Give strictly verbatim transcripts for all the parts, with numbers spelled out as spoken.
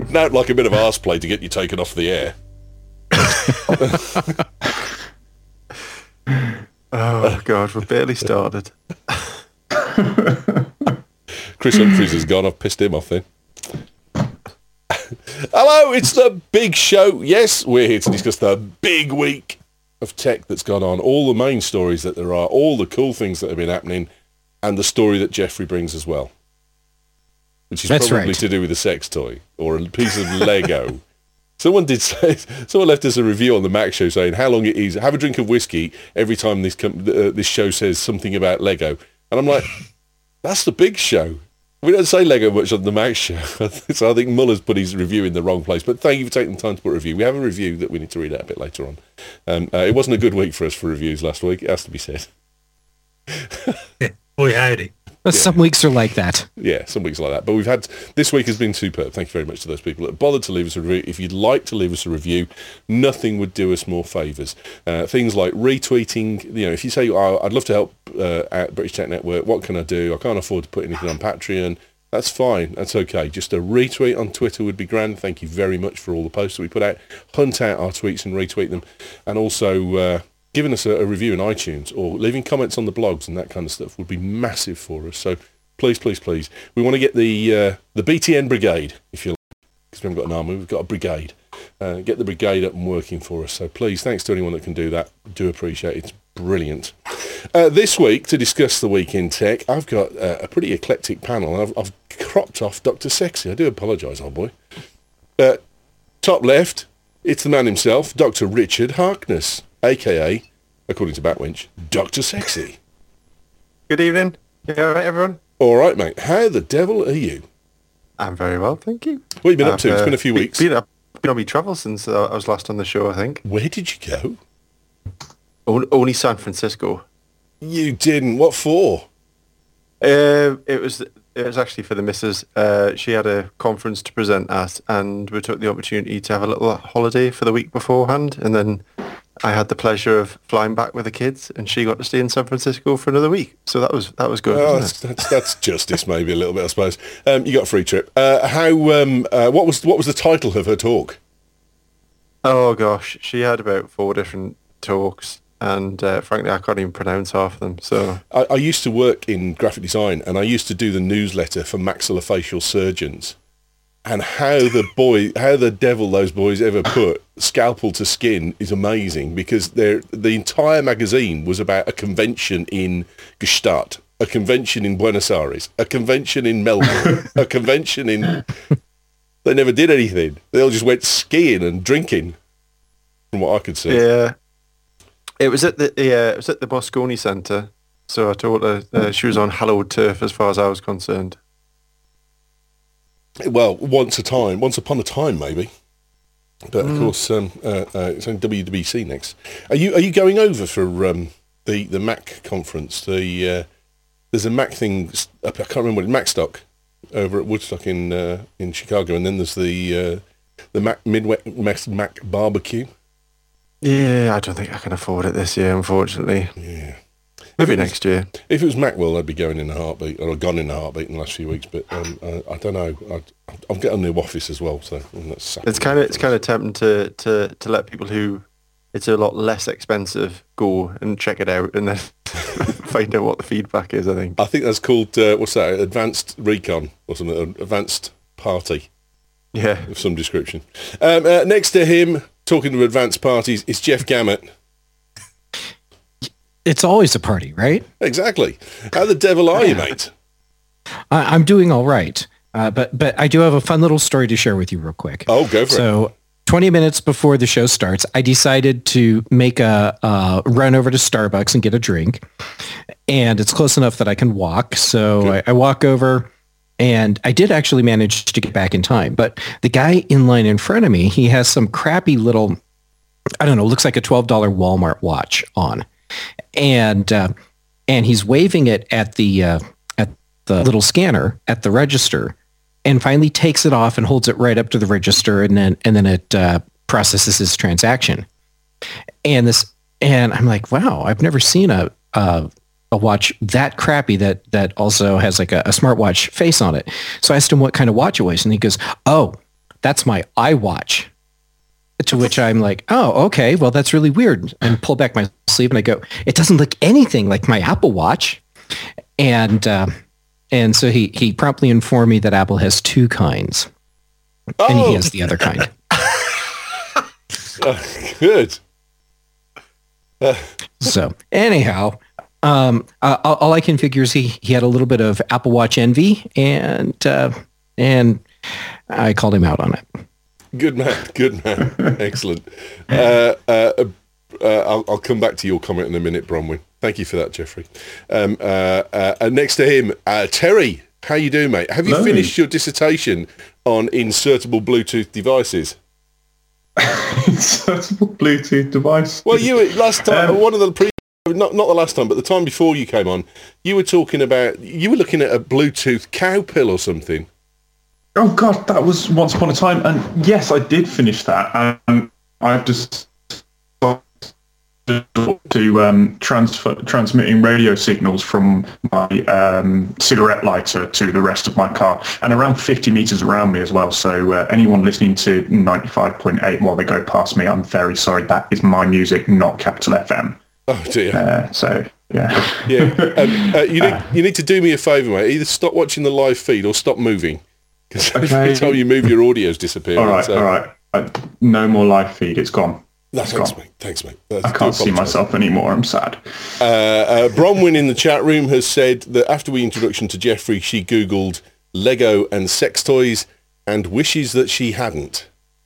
Now, like a bit of arse play to get you taken off the air. Oh, God, we're barely started. Chris Humphries has gone. I've pissed him off then. Hello, it's the big show. Yes, we're here to discuss the big week of tech that's gone on, all the main stories that there are, all the cool things that have been happening, and the story that Jeffrey brings as well, which is That's probably right. to do with a sex toy or a piece of Lego. Someone did say, someone left us a review on the Mac show saying how long it is. Have a drink of whiskey every time this com- uh, this show says something about Lego, and I'm like, that's the big show. We don't say Lego much on the Mac show, so I think Muller's put his review in the wrong place. But thank you for taking the time to put a review. We have a review that we need to read out a bit later on. Um, uh, it wasn't a good week for us for reviews last week. It has to be said. Boy, howdy. Well, some weeks are like that. Yeah, some weeks like that. But we've had, this week has been superb. Thank you very much to those people that bothered to leave us a review. If you'd like to leave us a review, nothing would do us more favours. Uh, things like retweeting, you know, if you say, oh, I'd love to help uh, at British Tech Network, what can I do? I can't afford to put anything on Patreon. That's fine. That's okay. Just a retweet on Twitter would be grand. Thank you very much for all the posts that we put out. Hunt out our tweets and retweet them. And also uh, giving us a, a review in iTunes or leaving comments on the blogs and that kind of stuff would be massive for us. So please, please, please. We want to get the uh, the B T N brigade, if you like, because we haven't got an army. We've got a brigade. Uh, get the brigade up and working for us. So please, thanks to anyone that can do that. Do appreciate it. It's brilliant. Uh, this week, to discuss the week in tech, I've got uh, a pretty eclectic panel. I've, I've cropped off Doctor Sexy. I do apologise, old boy. Uh, top left, it's the man himself, Doctor Richard Harkness, a k a, according to Batwinch, Doctor Sexy. Good evening. You all right, everyone? All right, mate. How the devil are you? I'm very well, thank you. What have you been up I've, to? It's uh, been a few been- weeks. Been, up, been on my travels since uh, I was last on the show, I think. Where did you go? O- only San Francisco. You didn't. What for? Uh, it was it was actually for the missus. Uh, she had a conference to present at, and we took the opportunity to have a little holiday for the week beforehand, and then I had the pleasure of flying back with the kids, and she got to stay in San Francisco for another week. So that was that was good. Oh, wasn't that's, that's, that's justice, maybe a little bit, I suppose. Um, you got a free trip. Uh, how? Um, uh, what was what was the title of her talk? it? Oh gosh, she had about four different talks, and uh, frankly, I can't even pronounce half of them. So I, I used to work in graphic design, and I used to do the newsletter for maxillofacial surgeons. And how the boy, how the devil those boys ever put scalpel to skin is amazing, because they're, the entire magazine was about a convention in Gstaad, a convention in Buenos Aires, a convention in Melbourne, a convention in... They never did anything. They all just went skiing and drinking, from what I could see. yeah, it was at the yeah, it was at the Moscone Centre. So I told her uh, she was on hallowed turf as far as I was concerned. Well, once a time, once upon a time, maybe. But of course, um, uh, uh, it's on W W C next. Are you are you going over for um, the the Mac conference? The uh, there's a Mac thing. I can't remember what it, Macstock over at Woodstock in uh, in Chicago, and then there's the uh, the Mac Midwest Mac barbecue. Yeah, I don't think I can afford it this year, unfortunately. Yeah. Maybe If it was- next year. If it was Macworld, I'd be going in a heartbeat, or I've gone in a heartbeat in the last few weeks. But um, uh, I don't know. I, I'm getting a new office as well, so and that's It's kind of it's kind of tempting to, to, to let people who it's a lot less expensive go and check it out and then find out what the feedback is. I think. I think that's called uh, what's that? Advanced recon or something? An advanced party Yeah. of some description. Um, uh, next to him, talking to advanced parties, is Jeff Gammett. It's always a party, right? Exactly. How the devil are you, mate? I, I'm doing all right. Uh, but but I do have a fun little story to share with you real quick. Oh, go for it. So twenty minutes before the show starts, I decided to make a, a run over to Starbucks and get a drink. And it's close enough that I can walk. So I, I walk over, and I did actually manage to get back in time. But the guy in line in front of me, he has some crappy little, I don't know, looks like a twelve dollar Walmart watch on. And uh, and he's waving it at the uh, at the little scanner at the register, and finally takes it off and holds it right up to the register, and then and then it uh, processes his transaction. And this and I'm like, wow, I've never seen a a, a watch that crappy that that also has like a, a smartwatch face on it. So I asked him what kind of watch it was, and he goes, oh, that's my iWatch. To which I'm like, oh, okay, well, that's really weird. And pull back my sleeve and I go, it doesn't look anything like my Apple Watch. And uh, and so he, he promptly informed me that Apple has two kinds. Oh. And he has the other kind. Oh, good. Uh. So anyhow, um, uh, all I can figure is he, he had a little bit of Apple Watch envy, and uh, and I called him out on it. Good man, good man. Excellent. Uh, uh, uh, I'll, I'll come back to your comment in a minute, Bronwyn. Thank you for that, Jeffrey. Um, uh, uh, next to him, uh, Terry. How you doing, mate? Have you Hello. finished your dissertation on insertable Bluetooth devices? Insertable Bluetooth device? Well, you last time, Um, one of the pre, not not the last time, but the time before you came on, you were talking about, you were looking at a Bluetooth cow pill or something. Oh God, that was once upon a time, and yes, I did finish that. And I've just to um, transfer transmitting radio signals from my um, cigarette lighter to the rest of my car, and around fifty meters around me as well. So uh, anyone listening to ninety-five point eight while they go past me, I'm very sorry. That is my music, not Capital F M. Oh dear. Uh, so yeah, Yeah. Um, uh, you need you need to do me a favour, mate. Either stop watching the live feed or stop moving. Because Okay. every time you move, your audio's disappearing. all right, so- all right. Uh, no more live feed. It's gone. No, It's thanks, gone. mate. Thanks, mate. Uh, I do can't see apologise. myself anymore. I'm sad. Uh, uh, Bronwyn in the chat room has said that after we introduction to Jeffrey, she Googled Lego and sex toys and wishes that she hadn't.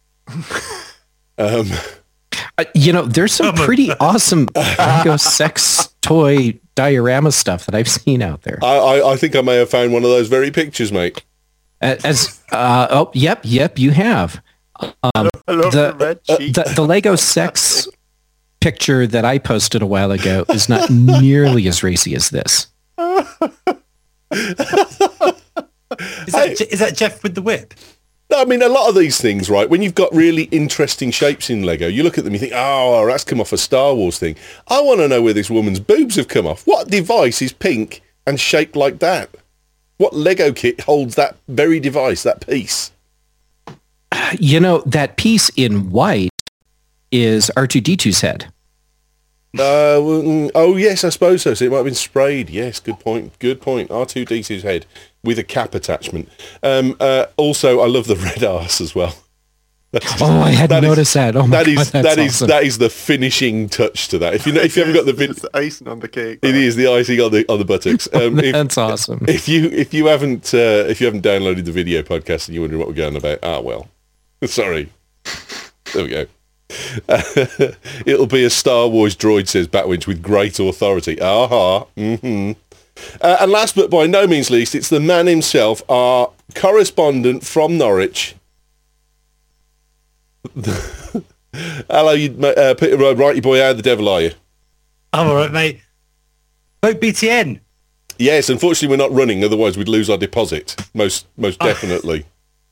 Um, Uh, you know, there's some pretty awesome Lego sex toy diorama stuff that I've seen out there. I, I, I think I may have found one of those very pictures, mate. As uh, oh, yep, yep, you have. Um, I love the, the red uh, cheek. the the Lego sex picture that I posted a while ago is not nearly as racy as this. Is that, Je- is that Jeff with the whip? No, I mean, a lot of these things, right, when you've got really interesting shapes in Lego, you look at them, you think, oh, that's come off a Star Wars thing. I want to know where this woman's boobs have come off. What device is pink and shaped like that? What Lego kit holds that very device, that piece? You know, that piece in white is R two D two's head. Uh, well, mm, oh, yes, I suppose so. So it might have been sprayed. Yes, good point. Good point. R two D two's head with a cap attachment. Um, uh, also, I love the red arse as well. That's- Oh, I hadn't that is- noticed that. Oh my that is God, that's that is awesome. that is the finishing touch to that. If you know, if you haven't got the vid, It's the icing on the cake. it is the icing on the on the buttocks. Um, if, That's awesome. if you if you haven't uh, if you haven't downloaded the video podcast and you're wondering what we're going about, ah well, sorry. There we go. It'll be a Star Wars droid, says Batwinch, with great authority. Aha. Mm-hmm. Uh, and last but by no means least, it's the man himself, our correspondent from Norwich. Hello, you, uh, Peter Righty boy. How the devil are you? I'm all right, mate. Vote B T N. Yes, unfortunately we're not running, otherwise we'd lose our deposit. Most most definitely.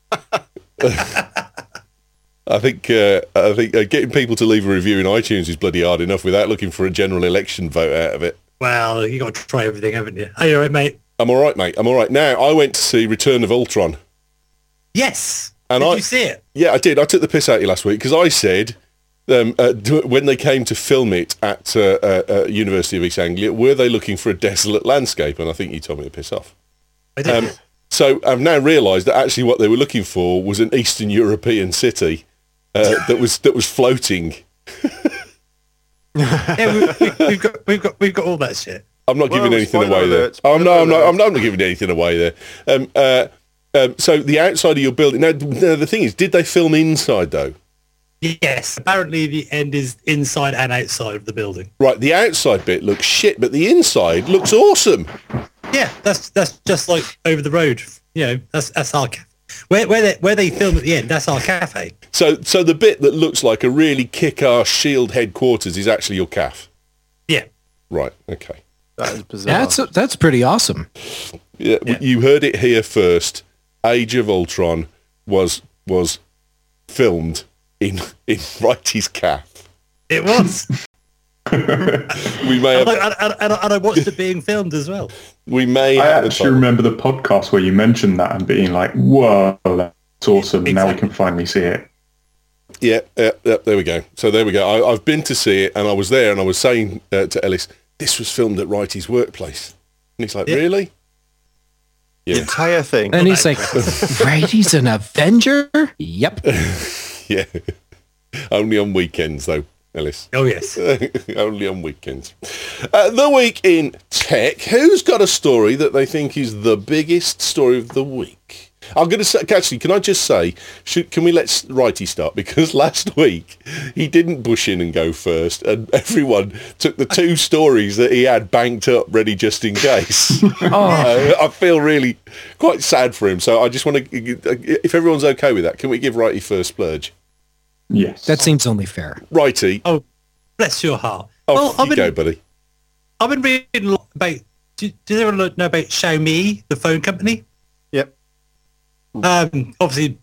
I think uh, I think uh, getting people to leave a review in iTunes is bloody hard enough without looking for a general election vote out of it. Well, you got to try everything, haven't you? Are you all right, mate? I'm all right, mate. I'm all right. Now, I went to see Return of Ultron. Yes. And Did I- you see it? Yeah, I did. I took the piss out of you last week because I said um, uh, do- when they came to film it at uh, uh, uh, University of East Anglia, were they looking for a desolate landscape? And I think you told me to piss off. I did. Um, so I've now realised that actually what they were looking for was an Eastern European city uh, that was that was floating. yeah, we, we, we've got we've got we've got all that shit. I'm not Well, giving anything spoiler away there. alert, Oh no, spoiler I'm not. alert. I'm not, I'm not giving anything away there. Um, uh, um, so the outside of your building. Now, now the thing is, did they film inside though? Yes. Apparently, the end is inside and outside of the building. Right, the outside bit looks shit, but the inside looks awesome. Yeah, that's that's just like over the road. You know, that's that's our cafe. Where where they where they film at the end, that's our cafe. So, so the bit that looks like a really kick-ass Shield headquarters is actually your cafe. Yeah. Right. Okay. That is bizarre. That's that's pretty awesome. Yeah, Yeah. you heard it here first. Age of Ultron was was filmed in in Righty's cafe. It was. We may and, have I, and, and, and I watched it being filmed as well. we may I have a actually time. remember the podcast where you mentioned that and being like, "Whoa, It's awesome. Exactly. Now we can finally see it. Yeah, yeah, yeah, there we go. So there we go. I, I've been to see it, and I was there, and I was saying uh, to Ellis, this was filmed at Righty's workplace. And he's like, Yeah. really? The Yeah. entire thing. And he's like, right, he's an Avenger? Yep. Yeah. Only on weekends, though, Ellis. Oh, yes. Only on weekends. Uh, the week in tech. Who's got a story that they think is the biggest story of the week? I'm going to say, actually, can I just say, should, can we let Righty start? Because last week he didn't bush in and go first, and everyone took the two stories that he had banked up ready just in case. Oh, Uh, I feel really quite sad for him. So I just want to, if everyone's okay with that, can we give Righty first splurge? Yes. that seems only fair. Righty, Oh, bless your heart. off well, you I've been, go, buddy. I've been reading a lot about, do, does everyone know about Xiaomi, the phone company? Yep. Um, obviously,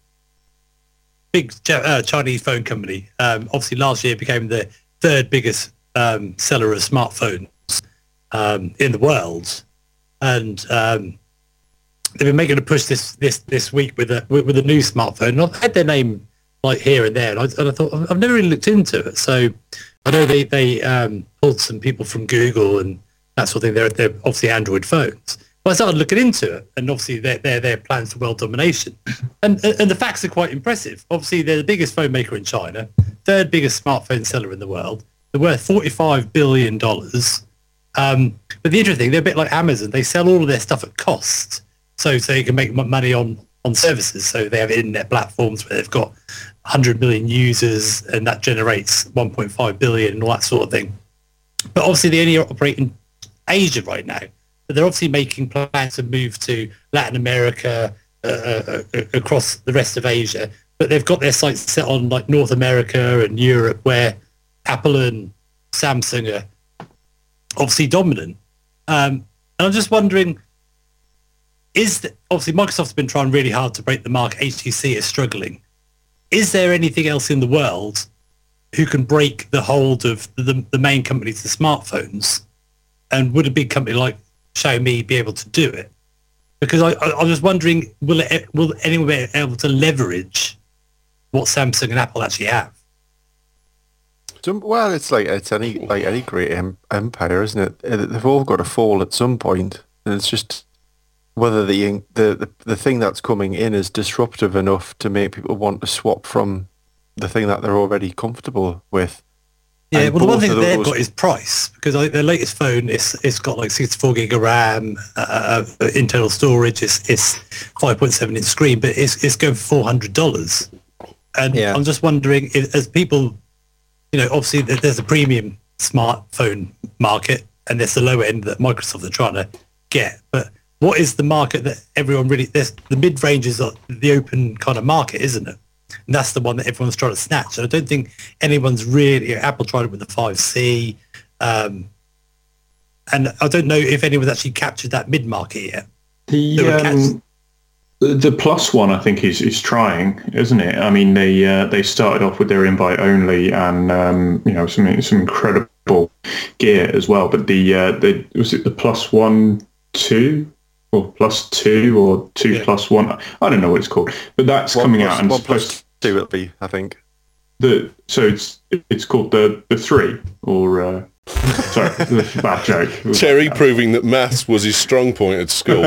big Ja- uh, Chinese phone company. Um, obviously, last year became the third biggest um, seller of smartphones um, in the world, and um, they've been making a push this this this week with a with, with a new smartphone. And I've had their name like here and there, and I, and I thought I've never really looked into it. So I know they they um, pulled some people from Google and that sort of thing. They're they're obviously Android phones. Well, I started looking into it, and obviously their their their plans for world domination, and and the facts are quite impressive. Obviously, they're the biggest phone maker in China, third biggest smartphone seller in the world. They're worth forty-five billion dollars. Um, but the interesting thing, they're a bit like Amazon. They sell all of their stuff at cost, so so you can make m- money on on services. So they have internet platforms where they've got one hundred million users, and that generates one point five billion and all that sort of thing. But obviously, they only operate in Asia right now. But they're obviously making plans to move to Latin America, uh, uh, uh, across the rest of Asia. But they've got their sights set on like North America and Europe, where Apple and Samsung are obviously dominant. Um, and I'm just wondering, is the, obviously Microsoft's been trying really hard to break the market. H T C is struggling. Is there anything else in the world who can break the hold of the, the main companies, the smartphones? And would a big company like Xiaomi be able to do it? Because I, I, I was wondering, will it, will anyone be able to leverage what Samsung and Apple actually have? Some, well, it's like it's any like any great em- empire, isn't it? Uh, They've all got to fall at some point, and it's just whether the the the, the thing that's coming in is disruptive enough to make people want to swap from the thing that they're already comfortable with. Yeah, And well, the one both thing of that they've those- got is price, because I think their latest phone is it's got like sixty-four gig of RAM, uh, uh, internal storage. It's it's five point seven inch screen, but it's it's going for four hundred dollars. And Yeah. I'm just wondering, if, as people, you know, obviously there- there's a premium smartphone market, and there's the low end that Microsoft are trying to get. But what is the market that everyone really? There's the mid range is like the open kind of market, isn't it? And that's the one that everyone's trying to snatch. And I don't think anyone's really, you know, Apple tried it with the five C. Um, and I don't know if anyone's actually captured that mid-market yet. The They were um, the, the plus one, I think, is is trying, isn't it? I mean, they uh, they started off with their invite only, and um, you know, some some incredible gear as well. But the uh, the was it the plus one two or plus two or two Yeah. plus one? I don't know what it's called, but that's One coming plus- out and one supposed plus two it'll be, I think. the so it's it's called the the three or. Uh, Sorry, bad joke. Terry proving that maths was his strong point at school.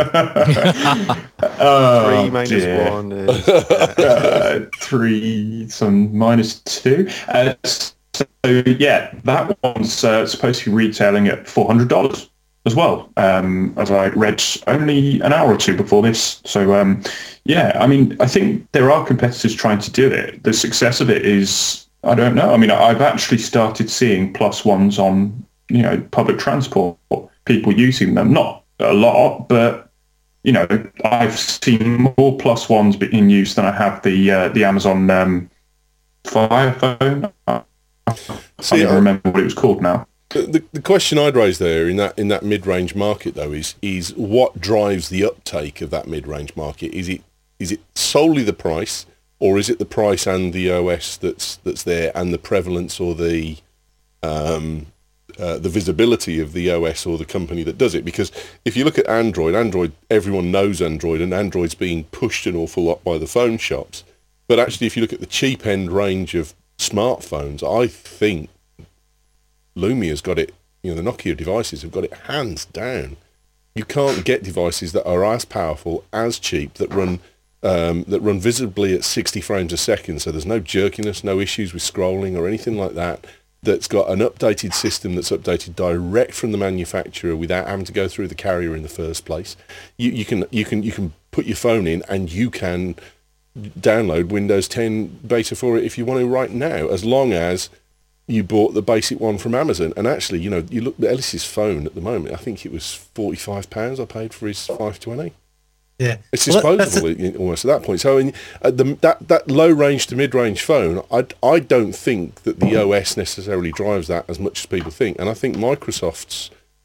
Oh, Three minus dear. one is uh, three, some minus two. Uh, so yeah, that one's uh, supposed to be retailing at four hundred dollars as well. Um, as I read only an hour or two before this. So um, yeah, I mean, I think there are competitors trying to do it. The success of it is, I don't know. I mean, I've actually started seeing plus ones on, you know, public transport, people using them. Not a lot, but you know, I've seen more plus ones in use than I have the uh, the Amazon um, Fire phone. I See, can't even I- remember what it was called now. The, the, the question I'd raise there in that in that mid-range market though is is what drives the uptake of that mid-range market? Is it is it solely the price, or is it the price and the O S that's that's there and the prevalence or the um, uh, the visibility of the O S or the company that does it. Because if you look at Android, Android, everyone knows Android, and Android's being pushed an awful lot by the phone shops. But actually, if you look at the cheap end range of smartphones, I think Lumia's got it, you know, the Nokia devices have got it hands down. You can't get devices that are as powerful, as cheap, that run um, that run visibly at sixty frames a second, so there's no jerkiness, no issues with scrolling or anything like that, that's got an updated system that's updated direct from the manufacturer without having to go through the carrier in the first place. You, you can you can you can put your phone in and you can download Windows ten beta for it if you want to right now, as long as you bought the basic one from Amazon. And actually, you know, you look at Ellis's phone at the moment, I think it was forty-five pounds I paid for his five twenty. Yeah, it's well, disposable a- almost at that point. So in, uh, the, that that low range to mid range phone, I I don't think that the O S necessarily drives that as much as people think. And I think Microsoft's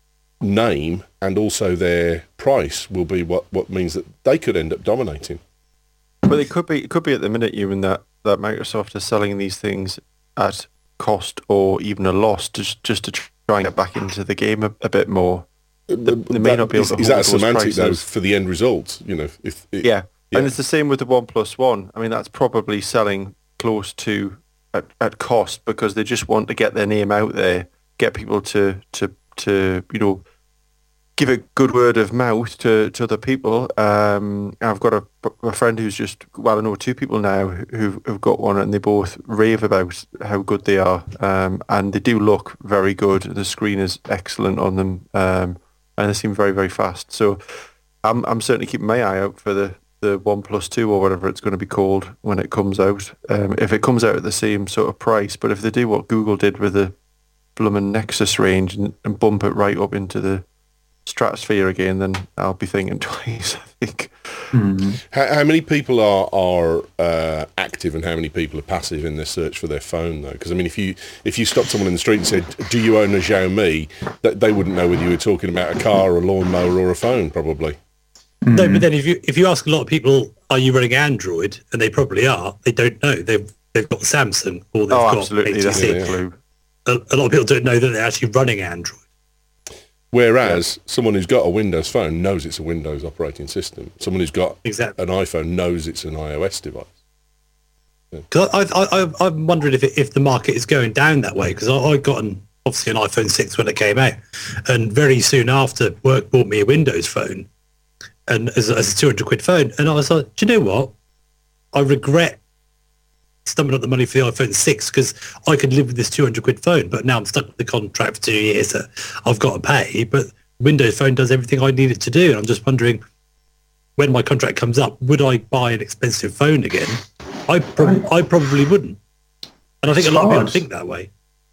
name and also their price will be what, what means that they could end up dominating. But it could be it could be at the minute even that, that Microsoft is selling these things at cost or even a loss just just to try and get back into the game a, a bit more. They, they may that, not be able is, to is hold that a those semantic prices. though for the end result? You know, if it, yeah. yeah, and it's the same with the OnePlus One. I mean, that's probably selling close to at, at cost because they just want to get their name out there, get people to to to you know give a good word of mouth to, to other people. Um, I've got a, a friend who's just well, I know two people now who have got one, and they both rave about how good they are, um, and they do look very good. The screen is excellent on them. Um, and they seem very, very fast. So I'm I'm certainly keeping my eye out for the, the OnePlus two or whatever it's going to be called when it comes out. Um, if it comes out at the same sort of price, but if they do what Google did with the bloomin' Nexus range and, and bump it right up into the stratosphere again, then I'll be thinking twice, I think. Mm-hmm. How, how many people are are uh, active and how many people are passive in their search for their phone, though? Because I mean, if you if you stopped someone in the street and said, "Do you own a Xiaomi?" that they wouldn't know whether you were talking about a car, a lawnmower, or a phone, probably. Mm-hmm. No, but then if you if you ask a lot of people, "Are you running Android?" and they probably are, they don't know. They've they've got Samsung or they've oh, got absolutely, H T C. that's a, a, a lot of people don't know that they're actually running Android. Whereas yeah. someone who's got a Windows phone knows it's a Windows operating system. Someone who's got exactly. an iPhone knows it's an iOS device. Because yeah. I, I, I, I'm wondering if it, if the market is going down that way. Because I, I got an, obviously an iPhone six when it came out, and very soon after, work bought me a Windows phone, and as, as a two hundred quid phone, and I was like, do you know what? I regret stumbling up the money for the iPhone six because I could live with this two hundred quid phone, but now I'm stuck with the contract for two years that I've got to pay. But Windows Phone does everything I need it to do, and I'm just wondering when my contract comes up, would I buy an expensive phone again? I prob- I probably wouldn't, and I think it's a lot hard. of people think that way.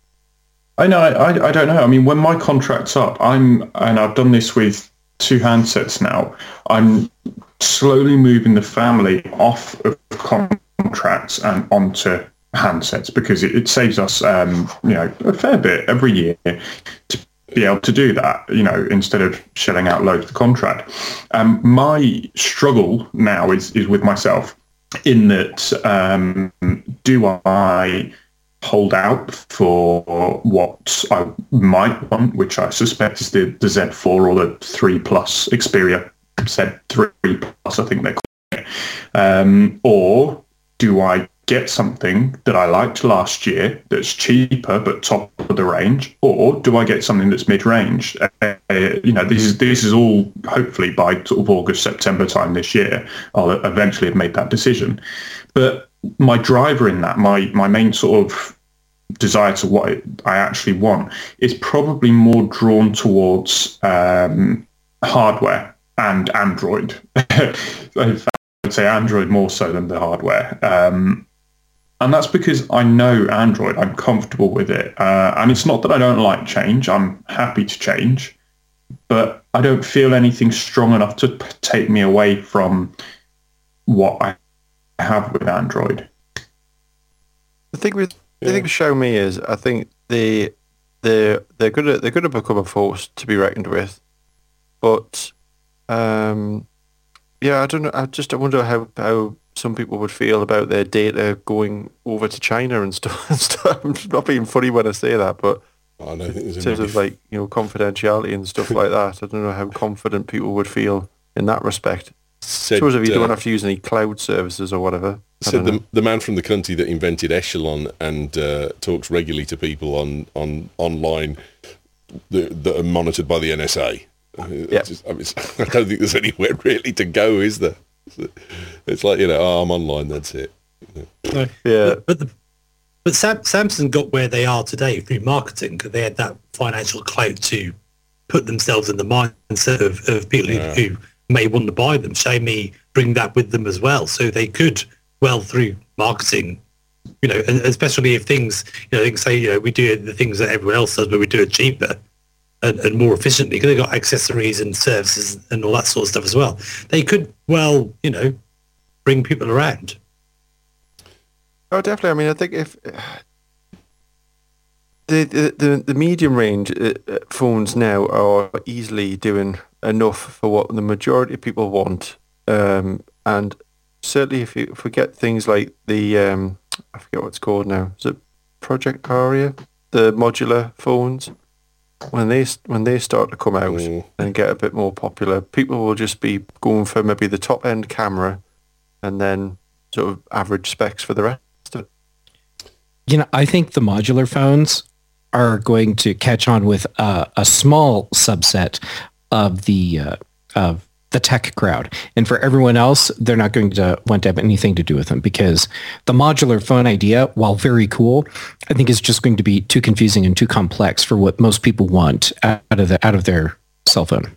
I know. I I don't know. I mean, when my contract's up, I'm and I've done this with two handsets now. I'm slowly moving the family off of contracts contracts and onto handsets because it, it saves us, um, you know, a fair bit every year to be able to do that, you know, instead of shelling out loads of the contract. Um, my struggle now is, is with myself in that um, do I hold out for what I might want, which I suspect is the, the Z four or the three Plus Xperia Z three Plus, I think they're called it, um, or do I get something that I liked last year that's cheaper but top of the range, or do I get something that's mid-range? Uh, you know, this is this is all hopefully by sort of August, September time this year. I'll eventually have made that decision. But my driver in that, my my main sort of desire to what I actually want, is probably more drawn towards um, hardware and Android. In fact, I'd say Android more so than the hardware. Um, and that's because I know Android, I'm comfortable with it. Uh, and it's not that I don't like change, I'm happy to change, but I don't feel anything strong enough to p- take me away from what I have with Android. The thing with yeah. the thing with Xiaomi is, I think they they they're gonna they're gonna become a force to be reckoned with, but um, yeah, I don't know. I just I wonder how, how some people would feel about their data going over to China and stuff. And stuff. I'm not being funny when I say that, but I don't think there's In any terms of diff- like, you know, confidentiality and stuff like that, I don't know how confident people would feel in that respect. said, I suppose if you uh, don't have to use any cloud services or whatever. I said don't the, know. the man from the country that invented Echelon and uh, talks regularly to people on, on online that, that are monitored by the N S A. Uh, Yeah. just- I, mean, it's- I don't think there's anywhere really to go, is there? It's like, you know, oh, I'm online, that's it. No. Yeah. But, but the but Sam, Samsung got where they are today through marketing because they had that financial clout to put themselves in the mindset of, of people Yeah. who, who may want to buy them. Xiaomi bring that with them as well, so they could well through marketing, you know, and especially if things, you know, they can say, you know, we do the things that everyone else does, but we do it cheaper and, and more efficiently because they've got accessories and services and all that sort of stuff as well. They could well, you know, bring people around. Oh, definitely. I mean, I think if the the the, the medium range uh, uh, phones now are easily doing enough for what the majority of people want, um, and certainly if you if we get things like the um, I forget what it's called now, is it Project Aria, the modular phones, when they when they start to come out Mm. and get a bit more popular, people will just be going for maybe the top end camera, and then sort of average specs for the rest. You know, I think the modular phones are going to catch on with uh, a small subset of the uh, of the tech crowd, and for everyone else, they're not going to want to have anything to do with them because the modular phone idea, while very cool, I think is just going to be too confusing and too complex for what most people want out of the out of their cell phone.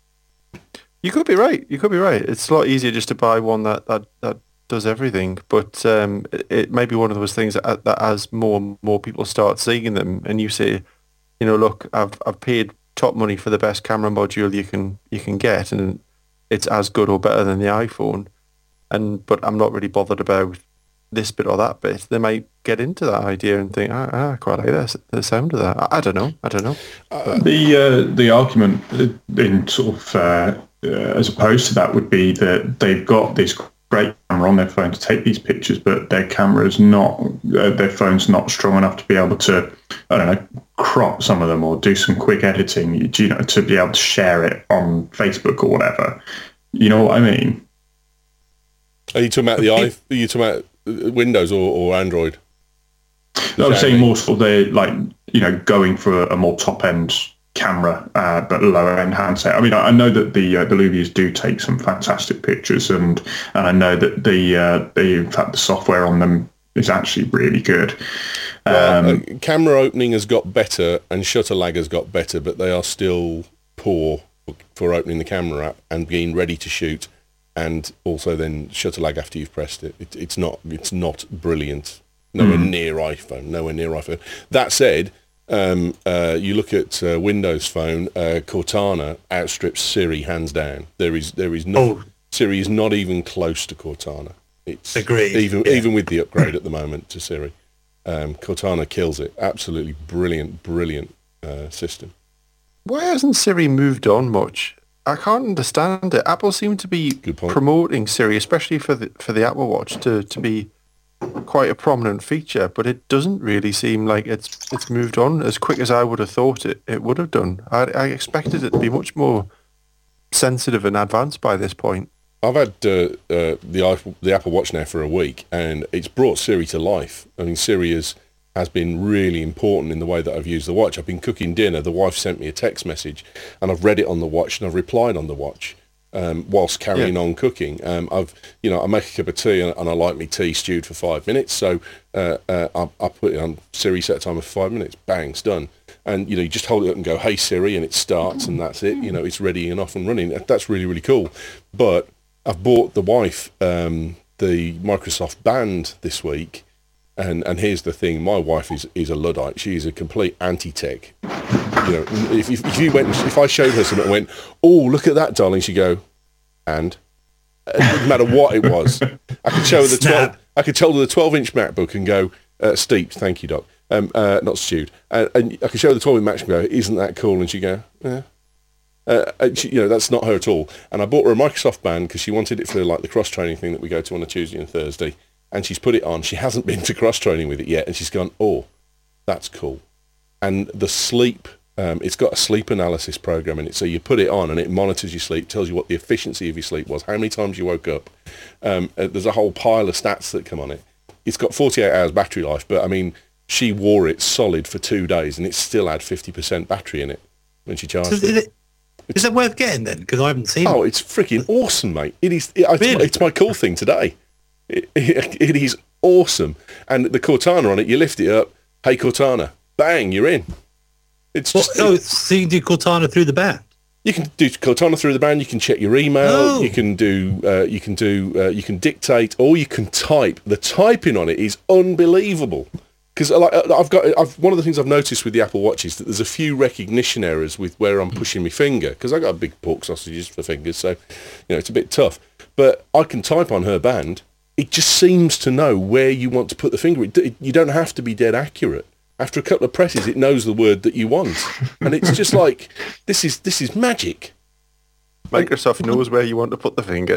You could be right. You could be right. It's a lot easier just to buy one that that, that does everything. But um, it, it may be one of those things that, that as more and more people start seeing them, and you say, you know, look, I've I've paid top money for the best camera module you can you can get, and it's as good or better than the iPhone. And but I'm not really bothered about this bit or that bit. They might get into that idea and think, ah, ah I quite like this, the sound of that. I, I don't know. I don't know. The uh, the argument in sort of uh, uh, as opposed to that would be that they've got this great camera on their phone to take these pictures, but their camera's not, uh, their phone's not strong enough to be able to, I don't know, crop some of them or do some quick editing, you know, to be able to share it on Facebook or whatever. You know what I mean? Are you talking about the i? Are you talking about uh, Windows or, or Android? No, I'm saying more sort of the, like, you know, going for a more top end camera, uh, but lower end handset. I mean, I, I know that the uh, the Lumias do take some fantastic pictures, and and I know that the uh, the in fact the software on them is actually really good. Well, Um, uh, camera opening has got better and shutter lag has got better, but they are still poor for, for opening the camera app and being ready to shoot, and also then shutter lag after you've pressed it. it it's not it's not brilliant. Nowhere Mm. near iPhone. Nowhere near iPhone. That said, um, uh, you look at uh, Windows Phone. Uh, Cortana outstrips Siri hands down. There is there is no Oh. Siri is not even close to Cortana. It's Agreed, even yeah. even with the upgrade at the moment to Siri. Um, Cortana kills it. Absolutely brilliant, brilliant uh, system. Why hasn't Siri moved on much? I can't understand it. Apple seem to be Good point. promoting Siri, especially for the for the Apple Watch, to, to be quite a prominent feature, but it doesn't really seem like it's it's moved on as quick as I would have thought it, it would have done. I, I expected it to be much more sensitive and advanced by this point. I've had uh, uh, the Apple, the Apple Watch now for a week, and it's brought Siri to life. I mean, Siri is, has been really important in the way that I've used the watch. I've been cooking dinner. The wife sent me a text message, and I've read it on the watch, and I've replied on the watch um, whilst carrying Yeah. on cooking. Um, I've, you know, I make a cup of tea, and, and I like me tea stewed for five minutes. So uh, uh, I, I put it on Siri, set a timer for five minutes. Bang, it's done. And you know, you just hold it up and go, "Hey Siri," and it starts, and that's it. You know, it's ready and off and running. That's really, really cool. But I've bought the wife um, the Microsoft Band this week, and, and here's the thing: my wife is, is a Luddite. She's a complete anti-tech. You know, if, if, if you went, if I showed her something and went, "Oh, look at that, darling," she'd go, and it didn't matter what it was. I could show her the twelve. Snap. I could tell her the twelve-inch MacBook and go, uh, "Steeped, thank you, Doc." Um, uh, not stewed. Uh, and I could show her the twelve-inch Mac and go, "Isn't that cool?" And she'd go, "Yeah." Uh, and she, you know, that's not her at all. And I bought her a Microsoft Band because she wanted it for like the cross training thing that we go to on a Tuesday and Thursday. And she's put it on. She hasn't been to cross training with it yet, and she's gone, "Oh, that's cool." and the sleep. Um, it's got a sleep analysis program in it, so you put it on and it monitors your sleep, tells you what the efficiency of your sleep was, how many times you woke up. Um, uh, there's a whole pile of stats that come on it. It's got forty-eight hours battery life, but I mean, she wore it solid for two days and it still had fifty percent battery in it when she charged So is it. it. Is it worth getting then? Because I haven't seen Oh, it. it's freaking awesome, mate. It is. It, it's, Really? my, it's my cool thing today. It, it, it is awesome. And the Cortana on it, you lift it up, hey Cortana, bang, you're in. It's Well, just... oh, it- so you can do Cortana through the band. You can do Cortana through the band. You can check your email. Oh. You can do. Uh, you can do. Uh, you can dictate, or you can type. The typing on it is unbelievable. Because like, I've got. I've, one of the things I've noticed with the Apple Watch is that there's a few recognition errors with where I'm pushing my finger. Because I got big pork sausages for fingers, so you know it's a bit tough. But I can type on her band. It just seems to know where you want to put the finger. It, it, you don't have to be dead accurate. After a couple of presses, it knows the word that you want, and it's just like this is this is magic. Microsoft knows where you want to put the finger.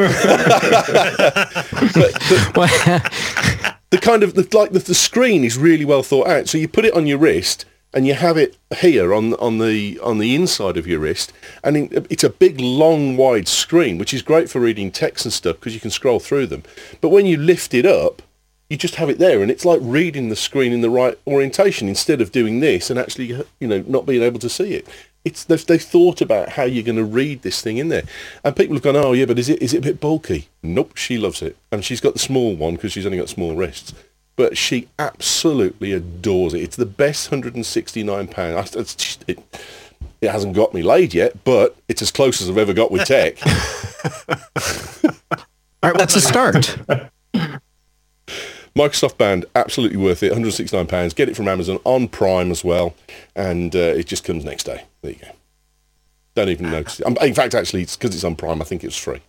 The kind of the, like the, the screen is really well thought out. So you put it on your wrist, and you have it here on on the on the inside of your wrist, and in, it's a big, long, wide screen, which is great for reading text and stuff because you can scroll through them. But when you lift it up, you just have it there, and it's like reading the screen in the right orientation instead of doing this and actually, you know, not being able to see it. It's they've, they've thought about how you're going to read this thing in there, and people have gone, oh yeah, but is it is it a bit bulky? Nope, she loves it, and she's got the small one because she's only got small wrists, but she absolutely adores it. It's the best one hundred sixty-nine pounds. It's just, it, it hasn't got me laid yet, but it's as close as I've ever got with tech. All right, what's a start? Microsoft Band, absolutely worth it. one hundred sixty-nine pounds. Get it from Amazon on Prime as well, and uh, it just comes next day. There you go. Don't even notice it. Um, in fact, actually, it's because it's on Prime. I think it's free.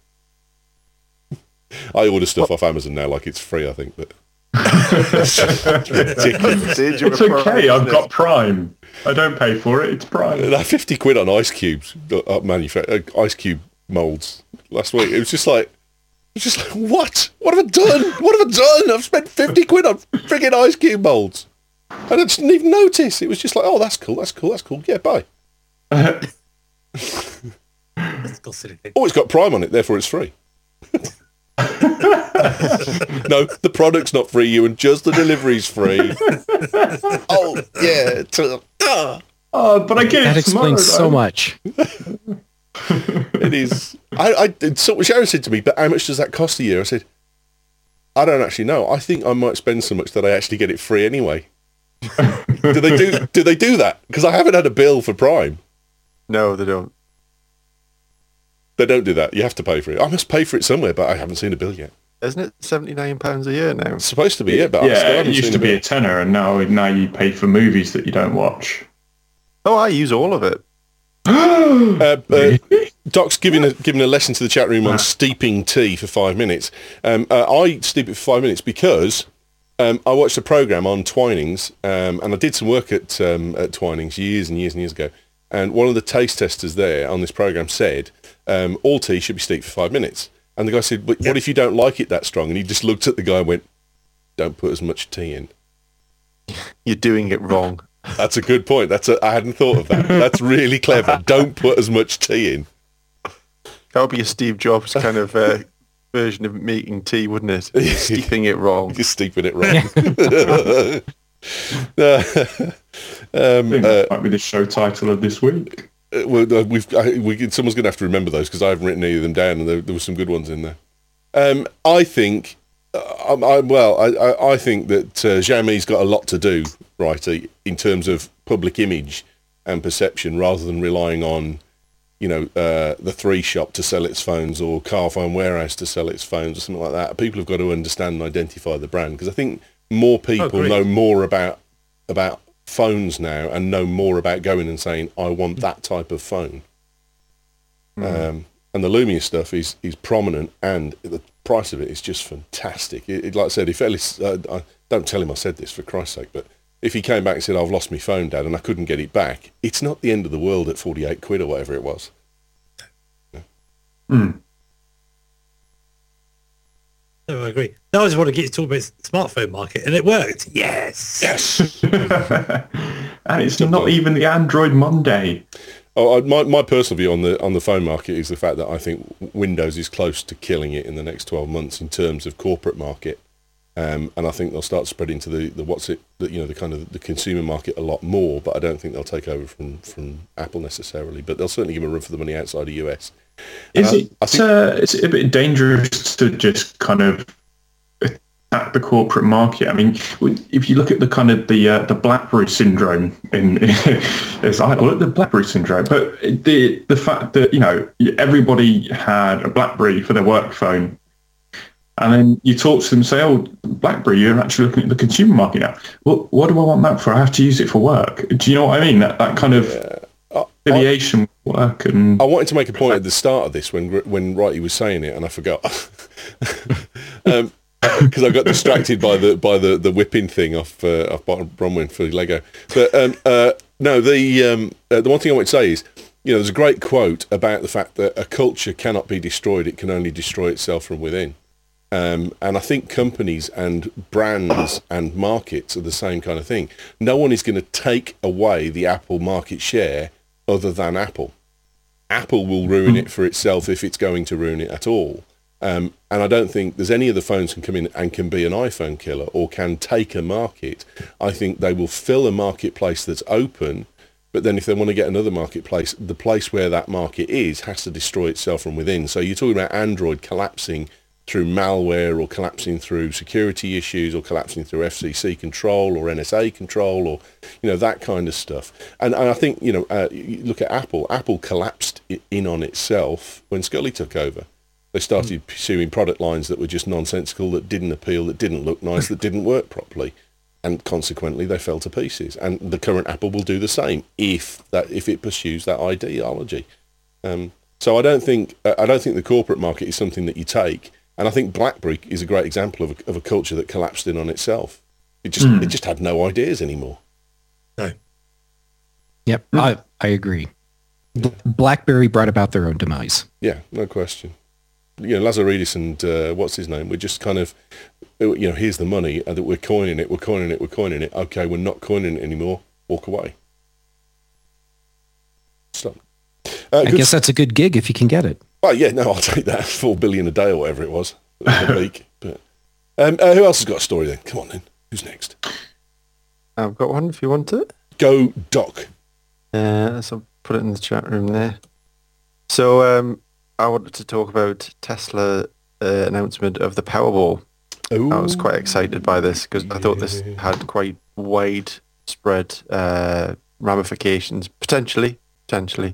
I order stuff off Amazon now like it's free. I think, but ridiculous. Danger of It's Prime, okay. I've isn't got it? Prime. I don't pay for it. It's Prime. Like fifty quid on ice cubes, uh, manufa- uh, ice cube molds last week. It was just like. It's just like, what? What have I done? What have I done? I've spent fifty quid on frigging ice cube molds. And I just didn't even notice. It was just like, oh, that's cool, that's cool, that's cool. Yeah, bye. That's got silly thing. Oh, it's got Prime on it, therefore it's free. No, the product's not free, you, and just the delivery's free. Oh, yeah. T- ah. Oh, but I get That it tomorrow, explains so though. much. It is. I, I, so Sharon said to me, but how much does that cost a year? I said, I don't actually know. I think I might spend so much that I actually get it free anyway. do they do? Do they do that? Because I haven't had a bill for Prime. No, they don't. They don't do that. You have to pay for it. I must pay for it somewhere, but I haven't seen a bill yet. Isn't it seventy-nine pounds a year now? It's supposed to be, yeah, but I still Yeah, it haven't used seen to a be bill. a tenner, and now now you pay for movies that you don't watch. Oh, I use all of it. Uh, uh, Doc's giving a giving a lesson to the chat room on steeping tea for five minutes. Um, uh, I steep it for five minutes because um, I watched a program on Twinings, um, and I did some work at um, at Twinings years and years and years ago. And one of the taste testers there on this program said um, all tea should be steeped for five minutes. And the guy said, "But what if you don't like it that strong?" And he just looked at the guy and went, "Don't put as much tea in." You're doing it wrong. That's a good point. That's a, I hadn't thought of that. That's really clever. Don't put as much tea in. That would be a Steve Jobs kind of uh, version of making tea, wouldn't it? Steeping it wrong. You're steeping it wrong. Uh, I um, think uh, that might be the show title of this week. uh, well, uh, we've I, we, someone's going to have to remember those because I haven't written any of them down, and there, there were some good ones in there. Um, I think, uh, I, I, well, I, I, I think that uh, Xiaomi's got a lot to do, right, uh, in terms of public image and perception, rather than relying on, you know, uh, the Three Shop to sell its phones or Carphone Warehouse to sell its phones or something like that. People have got to understand and identify the brand, because I think more people agreed. know more about about phones now and know more about going and saying, I want that type of phone. Mm. Um, and the Lumia stuff is is prominent, and the price of it is just fantastic. It, it, like I said, if Ellis, uh, I, don't tell him I said this for Christ's sake, but if he came back and said, I've lost my phone, Dad, and I couldn't get it back, it's not the end of the world at forty-eight quid or whatever it was. Yeah. Mm. No, I agree. No, I just want to get you talking about the smartphone market, and it worked. Yes. Yes. and it's not even the Android Monday. Oh, my my personal view on the on the phone market is the fact that I think Windows is close to killing it in the next twelve months in terms of corporate market, um, and I think they'll start spreading to the, the what's it the, you know the kind of the consumer market a lot more. But I don't think they'll take over from, from Apple necessarily. But they'll certainly give a run for the money outside the U S. Is I, it? I think, uh, is it a bit dangerous to just kind of at the corporate market? I mean, if you look at the kind of the uh, the BlackBerry syndrome, in it's I call it the BlackBerry syndrome, but the the fact that you know everybody had a BlackBerry for their work phone, and then you talk to them and say, "Oh, BlackBerry, you're actually looking at the consumer market now. Well, what do I want that for? I have to use it for work." Do you know what I mean? That that kind of yeah. affiliation work. And I wanted to make a point at the start of this when when Righty was saying it, and I forgot. um, because I got distracted by the by the, the whipping thing off uh, off Bronwyn for Lego. But um, uh, no, the um, uh, the one thing I want to say is, you know, there's a great quote about the fact that a culture cannot be destroyed; it can only destroy itself from within. Um, and I think companies and brands and markets are the same kind of thing. No one is going to take away the Apple market share other than Apple. Apple will ruin it for itself if it's going to ruin it at all. Um, and I don't think there's any of the phones can come in and can be an iPhone killer or can take a market. I think they will fill a marketplace that's open, but then if they want to get another marketplace, the place where that market is has to destroy itself from within. So you're talking about Android collapsing through malware or collapsing through security issues or collapsing through F C C control or N S A control or, you know, that kind of stuff. And, and I think, you know, uh, you look at Apple. Apple collapsed in on itself when Scully took over. They started pursuing product lines that were just nonsensical, that didn't appeal, that didn't look nice, that didn't work properly, and consequently they fell to pieces. And the current Apple will do the same if that if it pursues that ideology. Um, so I don't think I don't think the corporate market is something that you take. And I think BlackBerry is a great example of a, of a culture that collapsed in on itself. It just mm. it just had no ideas anymore. No. Yep, mm. I I agree. B- BlackBerry brought about their own demise. Yeah, no question. You know, Lazaridis and uh, what's his name? We're just kind of, you know, here's the money, and that we're coining it, we're coining it, we're coining it. Okay, we're not coining it anymore. Walk away. Stop. Uh, I guess that's a good gig if you can get it. Oh yeah, no, I'll take that. Four billion a day or whatever it was. A week. But um, uh, who else has got a story then? Come on then. Who's next? I've got one if you want it. Go, Doc. Uh, so I'll put it in the chat room there. So um, I wanted to talk about Tesla uh, announcement of the Powerball. Ooh. I was quite excited by this because I thought this had quite widespread uh, ramifications, potentially, potentially.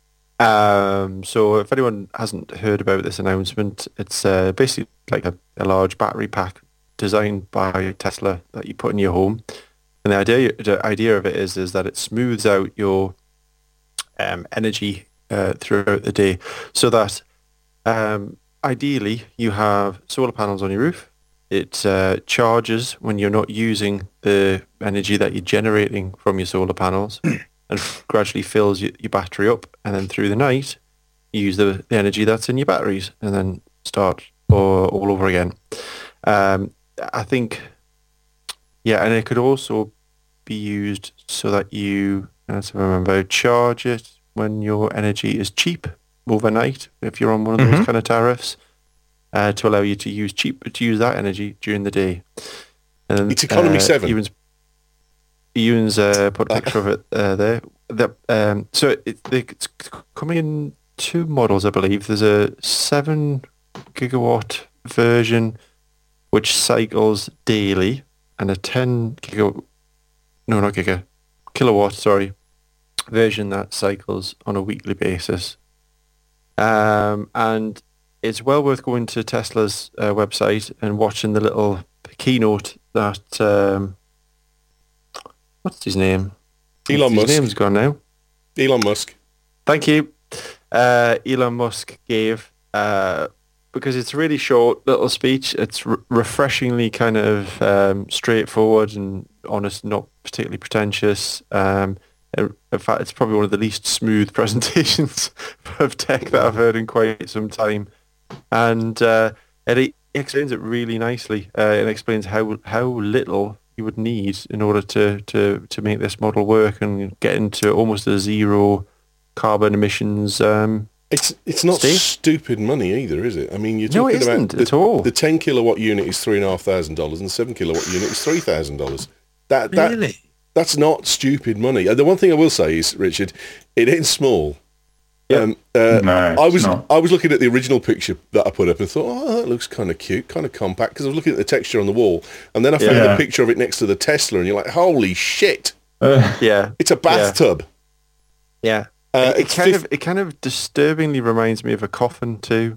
Um, so if anyone hasn't heard about this announcement, it's uh, basically like a, a large battery pack designed by Tesla that you put in your home. And the idea, the idea of it is, is that it smooths out your um, energy uh, throughout the day, so that um, ideally you have solar panels on your roof. It uh, charges when you're not using the energy that you're generating from your solar panels, and gradually fills your, your battery up. And then through the night, you use the, the energy that's in your batteries, and then start all, all over again. Um, I think, yeah, and it could also be used so that you, as I remember, charge it when your energy is cheap overnight, if you're on one of those mm-hmm. kind of tariffs, uh, to allow you to use cheap to use that energy during the day. And, it's economy uh, seven. Ewan's, Ewan's uh, put a picture of it uh, there. The, um, so it, it's coming in two models, I believe. There's a seven gigawatt version which cycles daily, and a ten giga, no, not giga, kilowatt, sorry, version that cycles on a weekly basis. Um, and it's well worth going to Tesla's uh, website and watching the little keynote that, um, what's his name? Elon his Musk. His name's gone now. Elon Musk. Thank you. Uh, Elon Musk gave, uh, because it's a really short little speech. It's re- refreshingly kind of um, straightforward and honest, not particularly pretentious. Um, in fact, it's probably one of the least smooth presentations of tech that I've heard in quite some time. And uh, it, it explains it really nicely. Uh, it explains how how little you would need in order to, to, to make this model work and get into almost a zero carbon emissions. Um, it's it's not Steve? stupid money either, is it? I mean, you're No, it talking about isn't the, at all. the ten kilowatt unit is three and a half thousand dollars, and the seven kilowatt unit is three thousand dollars. That that Really? that's not stupid money. Uh, The one thing I will say is, Richard, it ain't small. Yep. Um, uh, No, I it's was not. I was looking at the original picture that I put up and thought, oh, that looks kind of cute, kind of compact, because I was looking at the texture on the wall, and then I found Yeah. the picture of it next to the Tesla, and you're like, holy shit, Uh, yeah, it's a bathtub. yeah. Uh, it, it it's kind fif- of it kind of disturbingly reminds me of a coffin too.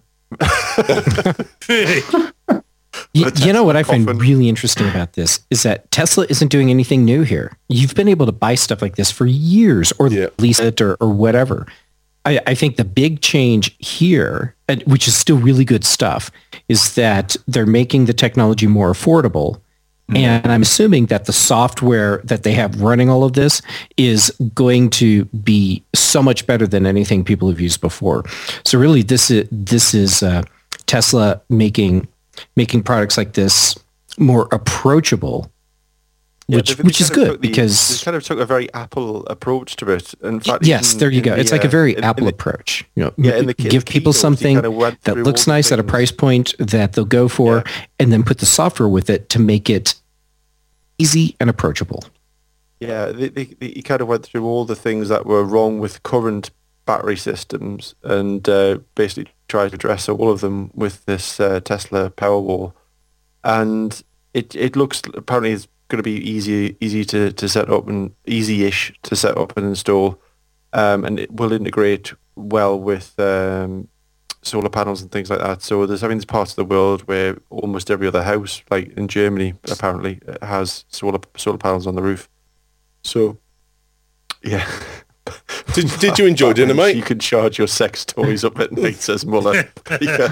Really? You, The you know what Tesla I find coffin. really interesting about this is that Tesla isn't doing anything new here. You've been able to buy stuff like this for years or Yeah. lease it or, or whatever. I, I think the big change here, and- which is still really good stuff, is that they're making the technology more affordable. And I'm assuming that the software that they have running all of this is going to be so much better than anything people have used before. So really, this is this is uh, Tesla making making products like this more approachable, Yeah, which they- they which is kind of good took the- because they kind of took a very Apple approach to it. In fact, yes, even there you in go. the, It's like a uh, very in- in Apple the- approach. You know, Yeah, in the- in give the people keynote, he something kinda went that through looks all the nice at a things. price point that they'll go for, Yeah. and then put the software with it to make it easy and approachable. Yeah, they, they, they, he kind of went through all the things that were wrong with current battery systems and uh, basically tried to address all of them with this uh, Tesla Powerwall. And it it looks apparently it's going to be easy easy to, to set up and easy-ish to set up and install, um, and it will integrate well with um, solar panels and things like that. So there's I mean there's parts of the world where almost every other house, like in Germany, apparently has solar solar panels on the roof. So, yeah. Did, did you enjoy dinner, mate? You can charge your sex toys up at night, says Muller. Yeah.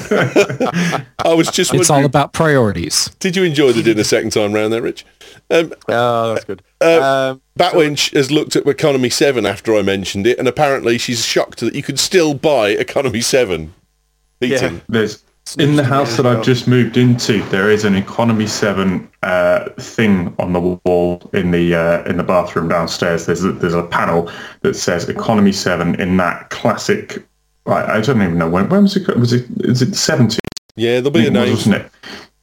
I was just It's all wondering, about priorities. did you enjoy the dinner second time round there, Rich? Um, Oh, that's good. Uh, um, Batwinch has looked at Economy seven after I mentioned it, and apparently she's shocked that you could still buy Economy seven heating. Yeah. There's in the house that I've just moved into. There is an Economy seven uh, thing on the wall in the uh, in the bathroom downstairs. There's a, there's a panel that says Economy seven in that classic. I, I don't even know when. When was it? Was it? Is it seventies? Yeah, there'll be a name. Wasn't it?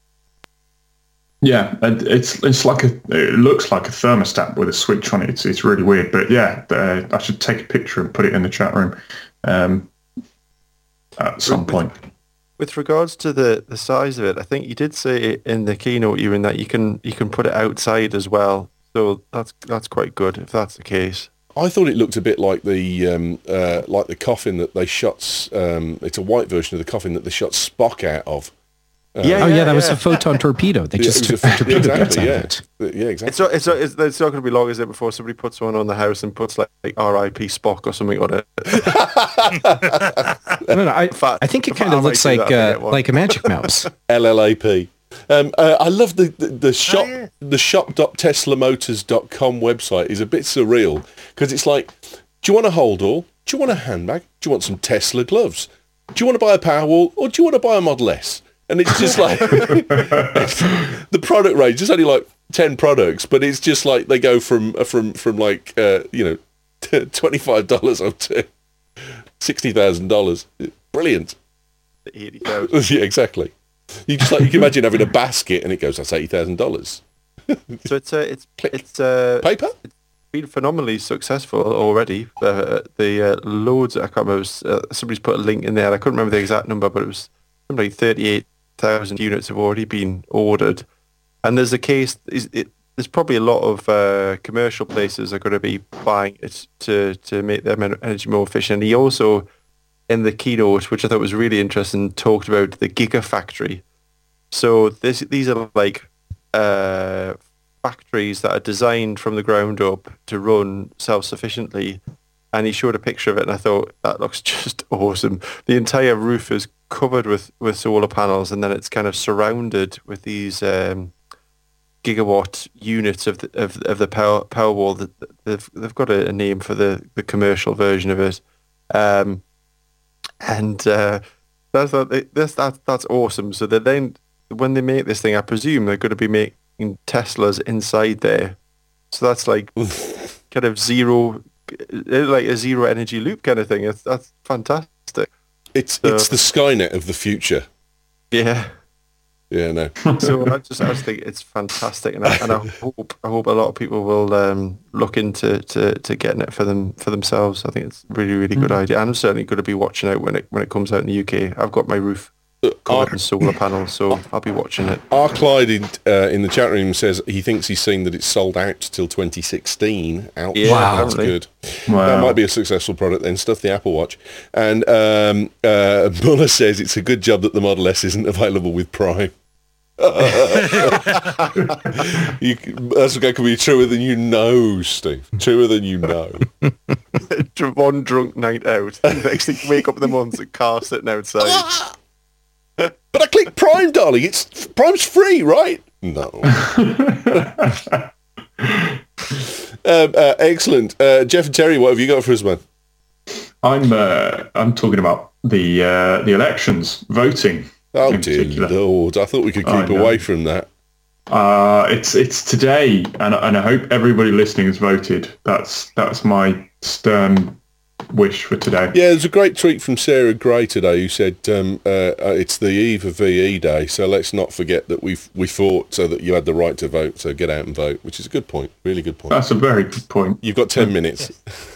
Yeah, and it's it's like a it looks like a thermostat with a switch on it. It's it's really weird, but yeah, uh, I should take a picture and put it in the chat room um, at some point. with regards to the, the size of it, I think you did say in the keynote even that you can you can put it outside as well. So that's that's quite good if that's the case. I thought it looked a bit like the um, uh, like the coffin that they shot. Um, it's a white version of the coffin that they shot Spock out of. Uh, Yeah, Oh yeah, yeah, that was yeah. a photon torpedo. They Yeah, just it took was the a- torpedo bits exactly, out yeah. of it. Yeah, exactly. It's not, it's not, it's, it's not going to be long, is it, before somebody puts one on the house and puts like, like R I P Spock or something on it. No, no, I, fact- I think it in kind fact, I of might looks do like that if I uh, get one. like a magic mouse. L L A P. Um, uh, I love the the, the shop yeah. the shop dot tesla motors dot com website is a bit surreal because it's like, do you want a hold all? Do you want a handbag? Do you want some Tesla gloves? Do you want to buy a Powerwall or do you want to buy a Model S? And it's just like the product range. There's only like ten products, but it's just like they go from from from like uh, you know twenty five dollars up to sixty thousand dollars. Brilliant. eighty thousand. Yeah, exactly. You just like you can imagine having a basket and it goes, that's eighty thousand dollars. So it's uh, it's it's uh, Paper? been phenomenally successful already. Uh, the uh, loads, I can't remember, it was, uh, somebody's put a link in there. I couldn't remember the exact number, but it was something like thirty-eight thousand units have already been ordered. And there's a case, is it, there's probably a lot of uh, commercial places are going to be buying it to, to make their en- energy more efficient. He also, in the keynote, which I thought was really interesting, talked about the Gigafactory. So this, these are like uh, factories that are designed from the ground up to run self-sufficiently. And he showed a picture of it and I thought, that looks just awesome. The entire roof is covered with, with solar panels and then it's kind of surrounded with these um, gigawatt units of the, of, of the power Powerwall. That they've they've got a, a name for the, the commercial version of it. Um, and uh, that's, that's, that's, that's awesome. So that then when they make this thing, I presume they're going to be make, Teslas inside there. So that's like kind of zero, like a zero energy loop kind of thing. It's, that's fantastic. It's So- it's the Skynet of the future. Yeah. Yeah, no. So I just I just think it's fantastic, and I, and I hope I hope a lot of people will um, look into to, to getting it for them for themselves. I think it's a really really good idea. And I'm certainly going to be watching out when it when it comes out in the U K. I've got my roof covered in solar panels, so I'll be watching it. R. Clyde in, uh, in the chat room says he thinks he's seen that it's sold out till twenty sixteen. Ouch. Yeah, Wow. That's apparently. good. Wow. That might be a successful product then. Stuff the Apple Watch. And um, uh, Muller says it's a good job that the Model S isn't available with Prime. you, that's going to be truer than you know, Steve. Truer than you know. One drunk night out. Next thing you wake up in the morning, the car sitting outside. But I clicked Prime, darling. It's Prime's free, right? No. um, uh, excellent. Uh, Jeff and Terry, what have you got for us, man? I'm uh, I'm talking about the uh, the elections, voting. Oh in dear particular. Lord! I thought we could I keep know. away from that. Uh, it's it's today, and and I hope everybody listening has voted. That's that's my stern wish for today. Yeah, there's a great tweet from Sarah Gray today who said um, uh, uh, it's the eve of V E Day, so let's not forget that we we fought so that you had the right to vote. So get out and vote, which is a good point. Really good point. That's a very good point. You've got ten minutes.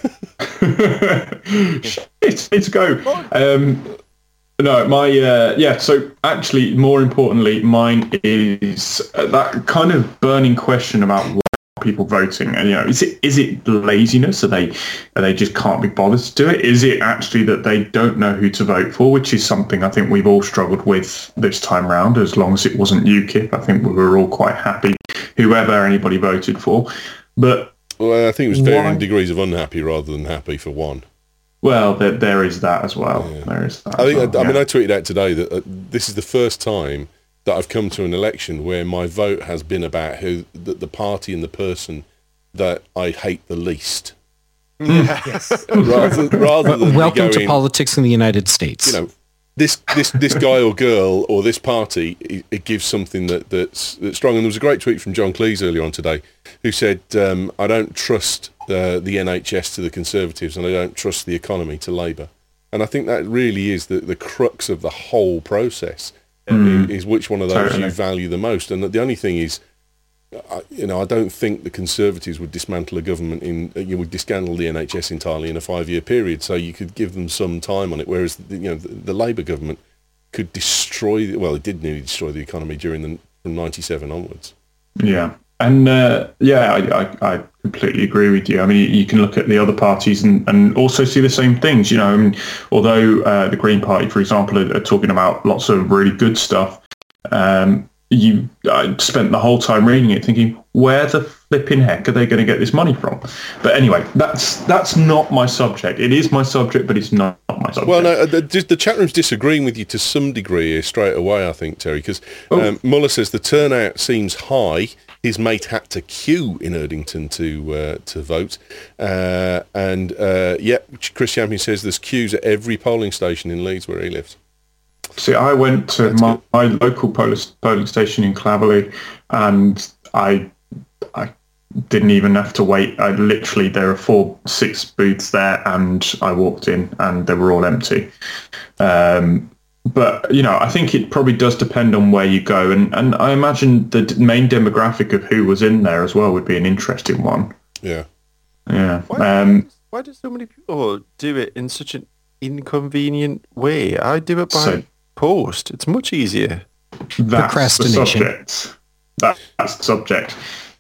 it's it's go. Um, no, my uh, yeah. So actually, more importantly, mine is uh, that kind of burning question about why are people voting. And you know, is it is it laziness? Are they are they just can't be bothered to do it? Is it actually that they don't know who to vote for? Which is something I think we've all struggled with this time round. As long as it wasn't UKIP, I think we were all quite happy whoever anybody voted for. But Well, I think it was varying Why? degrees of unhappy rather than happy for one. well, there, there is that as well. Yeah. There is that. I as think. well, I mean, yeah. I tweeted out today that uh, this is the first time that I've come to an election where my vote has been about who the, the party and the person that I hate the least, Yes. rather, rather than me Welcome to going, politics in the United States. you know, this this this guy or girl or this party, it, it gives something that that's, that's strong. And there was a great tweet from John Cleese earlier on today, who said, um, "I don't trust uh, the N H S to the Conservatives, and I don't trust the economy to Labour." And I think that really is the, the crux of the whole process, Mm. is which one of those Totally. you value the most. And the only thing is, I, you know, I don't think the Conservatives would dismantle a government in, you would dismantle the N H S entirely in a five-year period. So you could give them some time on it. Whereas, the, you know, the, the Labour government could destroy, the, well, it did nearly destroy the economy during the from ninety-seven onwards. Yeah, and uh, yeah, I, I, I completely agree with you. I mean, you can look at the other parties and, and also see the same things. You know, I mean, although uh, the Green Party, for example, are, are talking about lots of really good stuff, um, you I spent the whole time reading it thinking, where the flipping heck are they going to get this money from? But anyway, that's that's not my subject. It is my subject, but it's not my subject. Well, no, the, the chat room's disagreeing with you to some degree here straight away, I think, Terry, because um, Muller says the turnout seems high. His mate had to queue in Erdington to uh, to vote. Uh, and, uh, yeah, Chris Champion says there's queues at every polling station in Leeds where he lives. See, I went to That's my, my local polling, polling station in Claverley, and I I didn't even have to wait. I literally, there are four, six booths there, and I walked in, and they were all empty. Um, but you know, I think it probably does depend on where you go, and and I imagine the d- main demographic of who was in there as well would be an interesting one. Yeah. Yeah. Why, Um, why do so many people do it in such an inconvenient way? I do it by So- post. It's much easier. That's the Procrastination. subject. That, that's the subject.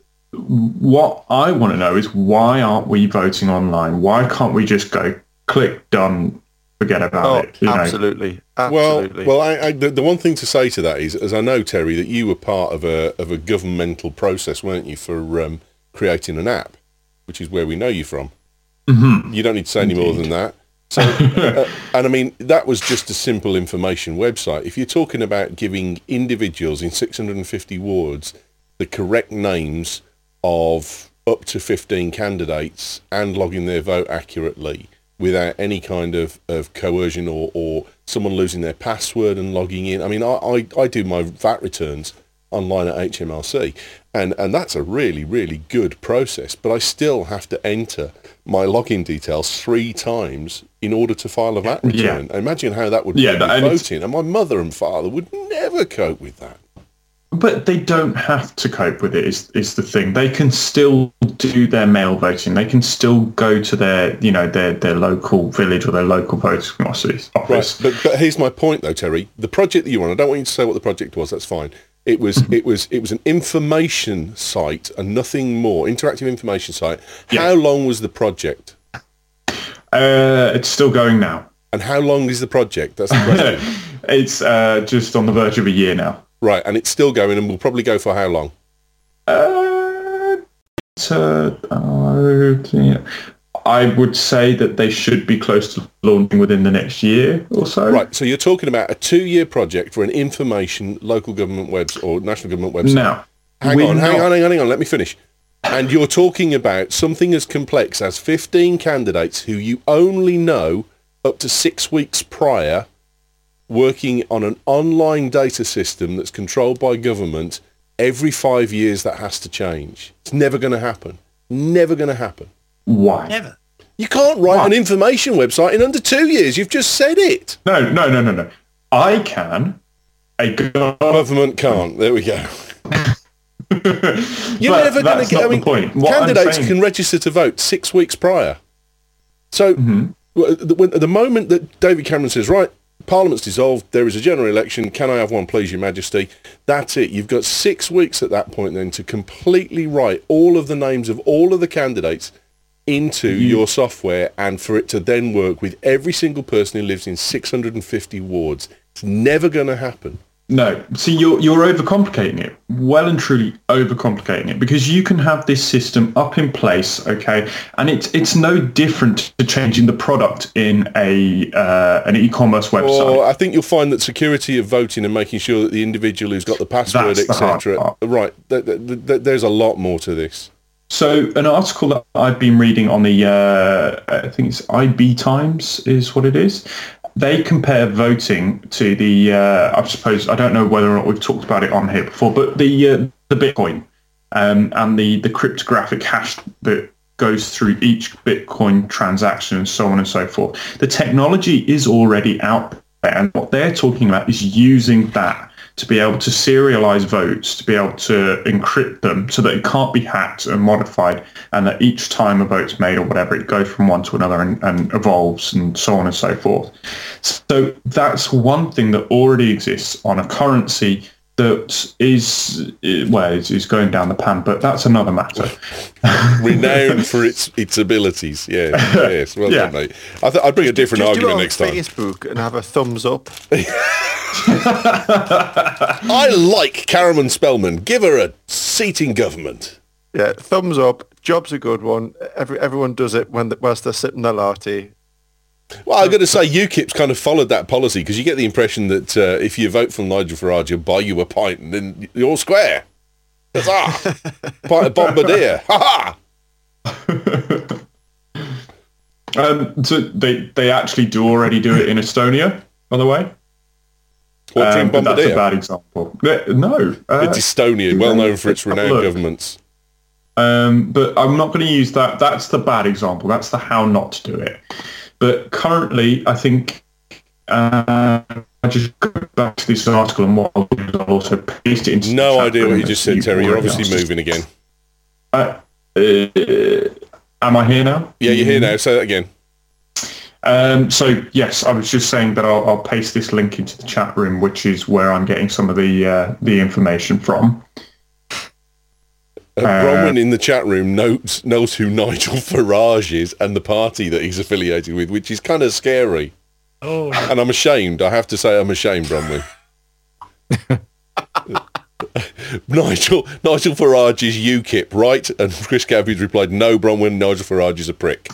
What I want to know is why aren't we voting online? Why can't we just go click done, forget about Oh, it? You know? absolutely, Well, absolutely. well, I, I, the, the one thing to say to that is, as I know, Terry, that you were part of a of a governmental process, weren't you, for um, creating an app, which is where we know you from. Mhm. You don't need to say any more than that. So, uh, and I mean, that was just a simple information website. If you're talking about giving individuals in six hundred fifty wards the correct names of up to fifteen candidates and logging their vote accurately without any kind of, of coercion or, or someone losing their password and logging in. I mean, I, I, I do my V A T returns online at H M R C. And and that's a really, really good process. But I still have to enter my login details three times in order to file a V A T return. Yeah. Imagine how that would Yeah, be that- with and it's- voting. And my mother and father would never cope with that. But they don't have to cope with it, is, is the thing. They can still do their mail voting. They can still go to their, you know, their, their local village or their local voting office. Right, but but here's my point though, Terry. The project that you were on, I don't want you to say what the project was. That's fine. It was it was it was an information site and nothing more. Interactive information site. Yeah. How long was the project? Uh, it's still going now. And how long is the project? That's the question. It's uh, just on the verge of a year now. Right, and it's still going, and will probably go for how long? Uh, to, uh, yeah. I would say that they should be close to launching within the next year or so. Right, so you're talking about a two-year project for an information local government webs or national government website. Now, hang we're on, hang not- on, hang on, hang on. Let me finish. And you're talking about something as complex as fifteen candidates who you only know up to six weeks prior, working on an online data system that's controlled by government. Every five years that has to change. It's never going to happen. Never going to happen. Why? Never. You can't write Why? an information website in under two years. You've just said it. No, no, no, no, no. I can. A go- Government can't. There we go. You're But never going that's to get. not I the mean, point. What I'm candidates saying- can register to vote six weeks prior. So, w- the, when, the moment that David Cameron says, "Right, Parliament's dissolved. There is a general election. Can I have one, please, Your Majesty?" That's it. You've got six weeks at that point then to completely write all of the names of all of the candidates into your software, and for it to then work with every single person who lives in six hundred fifty wards. It's never going to happen. No, see, you're you're overcomplicating it. Well and truly overcomplicating it, because you can have this system up in place, okay, and it's it's no different to changing the product in a uh, an e-commerce website. Or I think you'll find that security of voting and making sure that the individual who's got the password, That's the hard et cetera. part. Right, th- th- th- there's a lot more to this. So an article that I've been reading on the, uh, I think it's I B Times is what it is. They compare voting to the, uh, I suppose, I don't know whether or not we've talked about it on here before, but the uh, the Bitcoin um, and the, the cryptographic hash that goes through each Bitcoin transaction and so on and so forth. The technology is already out there, and what they're talking about is using that to be able to serialize votes, to be able to encrypt them so that it can't be hacked and modified, and that each time a vote's made or whatever, it goes from one to another and, and evolves and so on and so forth. So that's one thing that already exists on a currency that is, well, is, is going down the pan, but that's another matter. Renowned for its its abilities. Yeah, yes. Well Yeah. done, mate. I th- I'd bring a different Just do it argument on next time. Facebook and have a thumbs up. I like Karen Spellman. Give her a seat in government. Yeah, thumbs up. Job's a good one. Every everyone does it when the, whilst they're sipping their latte. Well, I've got to say, UKIP's kind of followed that policy, because you get the impression that uh, if you vote for Nigel Farage, he'll buy you a pint and then you're all square. Huzzah! Pint of Bombardier. Ha ha! Um, so they, they actually do already do it in Estonia, by the way. What, drink Um, but that's a Bombardier? bad example. Uh, No. Uh, It's Estonia, well known for its renowned Look. governments. Um, but I'm not going to use that. That's the bad example. That's the how not to do it. But currently, I think uh, I just go back to this article, and what I'll do is I'll also paste it into. the No chat idea what room you just that said, Terry. You're already obviously asked. moving again. Uh, uh, am I here now? Yeah, you're here now. Say that again. Um, so yes, I was just saying that I'll, I'll paste this link into the chat room, which is where I'm getting some of the uh, the information from. Uh, Bronwyn in the chat room knows knows who Nigel Farage is and the party that he's affiliated with, which is kind of scary. Oh, And I'm ashamed. I have to say I'm ashamed, Bronwyn. Nigel Nigel Farage is UKIP, right? And Chris Cabbage replied, "No, Bronwyn, Nigel Farage is a prick."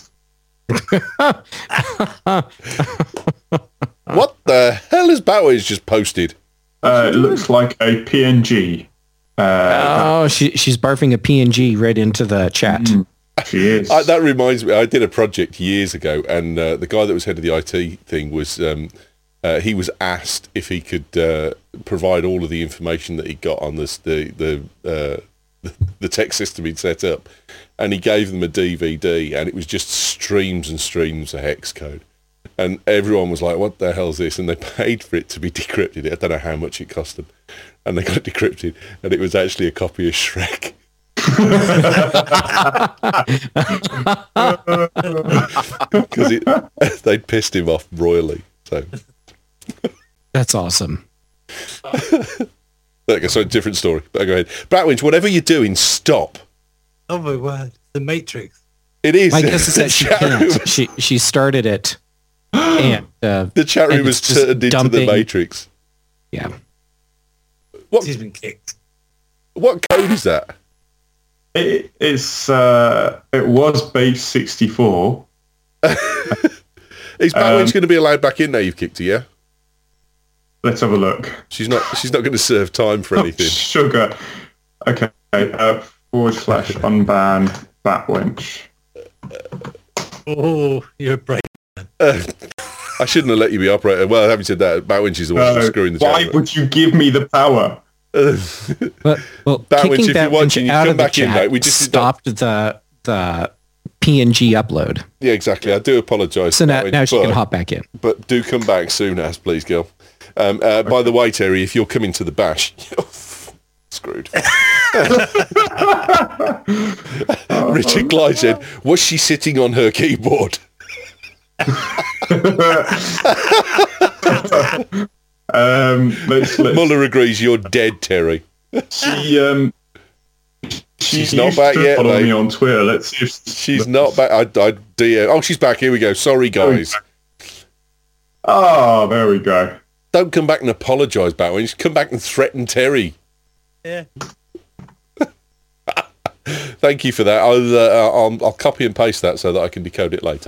What the hell has Bowers just posted? Uh, it looks like a P N G. Uh, Oh, she, she's barfing a P N G right into the chat. she is. I, that reminds me, I did a project years ago, and uh, the guy that was head of the I T thing was um, uh, he was asked if he could uh, provide all of the information that he got on this the the uh, the tech system he'd set up, and he gave them a D V D, and it was just streams and streams of hex code. And everyone was like, what the hell's this? And they paid for it to be decrypted. I don't know how much it cost them. And they got it decrypted, and it was actually a copy of Shrek. Because they'd pissed him off royally. So That's awesome. Okay, so different story. But go ahead. Batwinch, whatever you're doing, stop. Oh my word. The Matrix. It is. My guess is that she can't. She, she started it. And uh, the chat room and was it's just turned into dumping- the Matrix. Yeah. What She's been kicked. what code is that? It, it's uh, it was base sixty-four. Is Batwinch Um, going to be allowed back in now you've kicked her, yeah? Let's have a look. She's not She's not going to serve time for anything. Sugar. Okay. Uh, forward slash unban Batwinch. Oh, you're a brave. Uh, I shouldn't have let you be operator. Well, having said that, Batwinch is the one who's No, screwing the why chat. would you give me the power? But, well, Batwinch, kicking if you're watching, Batwinch you out come of the back in, chat mate. We just did stopped the the P N G upload. Yeah, exactly. I do apologise. So now, Batwinch, now she can but- hop back in. But do come back soon as, please, girl. Um, uh, by the way, Terry, if you're coming to the bash, you're screwed. Richard Clyde said, was she sitting on her keyboard? Um, let's, let's, Muller agrees you're dead, Terry. she, um, she She's not used back to yet, follow mate. me on Twitter. Let's see if She's not back. I, I D M. Oh, she's back. Here we go. Sorry, guys. Oh, there we go. Don't come back and apologise, Batwinch. Come back and threaten Terry. Yeah. Thank you for that. I'll, uh, I'll, I'll copy and paste that so that I can decode it later.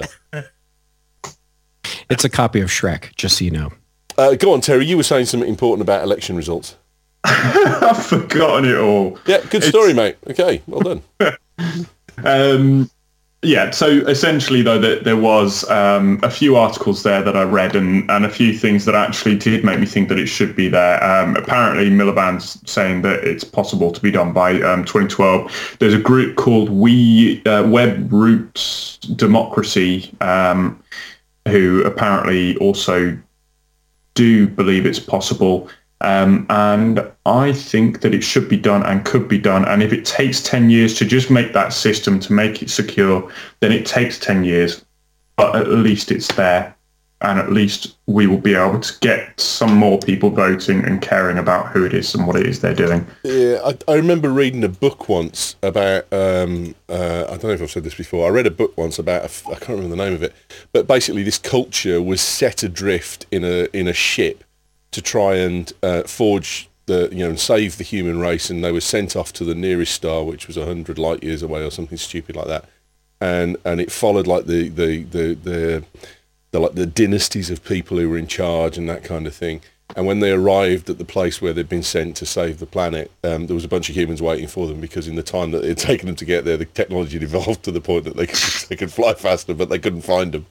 It's a copy of Shrek, just so you know. Uh, go on, Terry. You were saying something important about election results. I've forgotten it all. Yeah, good story, mate. Okay, well done. Um, yeah, so essentially, though, that there was um, a few articles there that I read and, and a few things that actually did make me think that it should be there. Um, apparently, Miliband's saying that it's possible to be done by um, twenty twelve. There's a group called We uh, Web Roots Democracy um, who apparently also do believe it's possible. Um, and I think that it should be done and could be done. And if it takes ten years to just make that system, to make it secure, then it takes ten years. But at least it's there. And at least we will be able to get some more people voting and caring about who it is and what it is they're doing. Yeah, I, I remember reading a book once about, um, uh, I don't know if I've said this before, I read a book once about, a f- I can't remember the name of it, but basically this culture was set adrift in a in a ship to try and uh, forge the, you know, and save the human race, and they were sent off to the nearest star, which was a hundred light years away or something stupid like that, and and it followed like the the the the, the like the dynasties of people who were in charge and that kind of thing. And when they arrived at the place where they'd been sent to save the planet, um, there was a bunch of humans waiting for them, because in the time that it had taken them to get there, the technology had evolved to the point that they could they could fly faster, but they couldn't find them.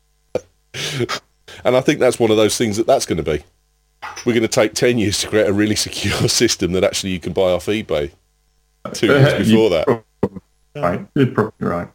And I think that's one of those things that that's going to be. We're going to take ten years to create a really secure system that actually you can buy off eBay. Two years before that. Right, you're probably right.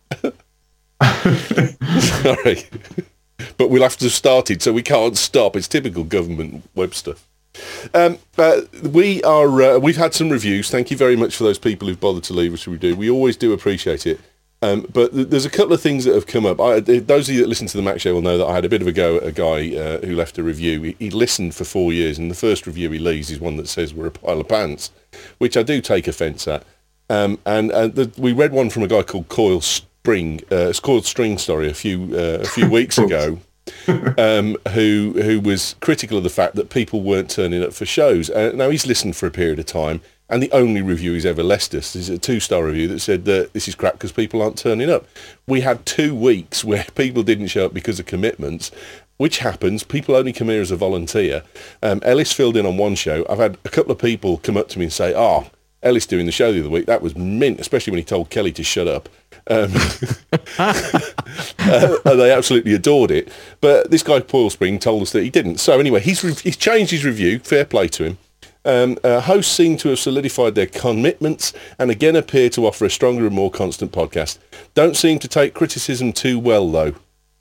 Sorry. But we'll have to have started, so we can't stop. It's typical government web stuff. Um, uh, we are, uh, we've had some reviews. Thank you very much for those people who've bothered to leave us a review. We always do appreciate it. Um, but th- there's a couple of things that have come up. I, those of you that listen to the Mac Show will know that I had a bit of a go at a guy uh, who left a review. He, he listened for four years, and the first review he leaves is one that says we're a pile of pants, which I do take offence at. Um, and and the, we read one from a guy called Coil Spring, uh, it's called String, sorry, a few uh, a few weeks ago, um, who who was critical of the fact that people weren't turning up for shows. Uh, now he's listened for a period of time. And the only review he's ever left us is a two-star review that said that this is crap because people aren't turning up. We had two weeks where people didn't show up because of commitments, which happens. People only come here as a volunteer. Um, Ellis filled in on one show. I've had a couple of people come up to me and say, oh, Ellis doing the show the other week, that was mint, especially when he told Kelly to shut up. Um, uh, and they absolutely adored it. But this guy, Paul Spring, told us that he didn't. So anyway, he's, re- he's changed his review. Fair play to him. Um, uh, hosts seem to have solidified their commitments and again appear to offer a stronger and more constant podcast. Don't seem to take criticism too well, though.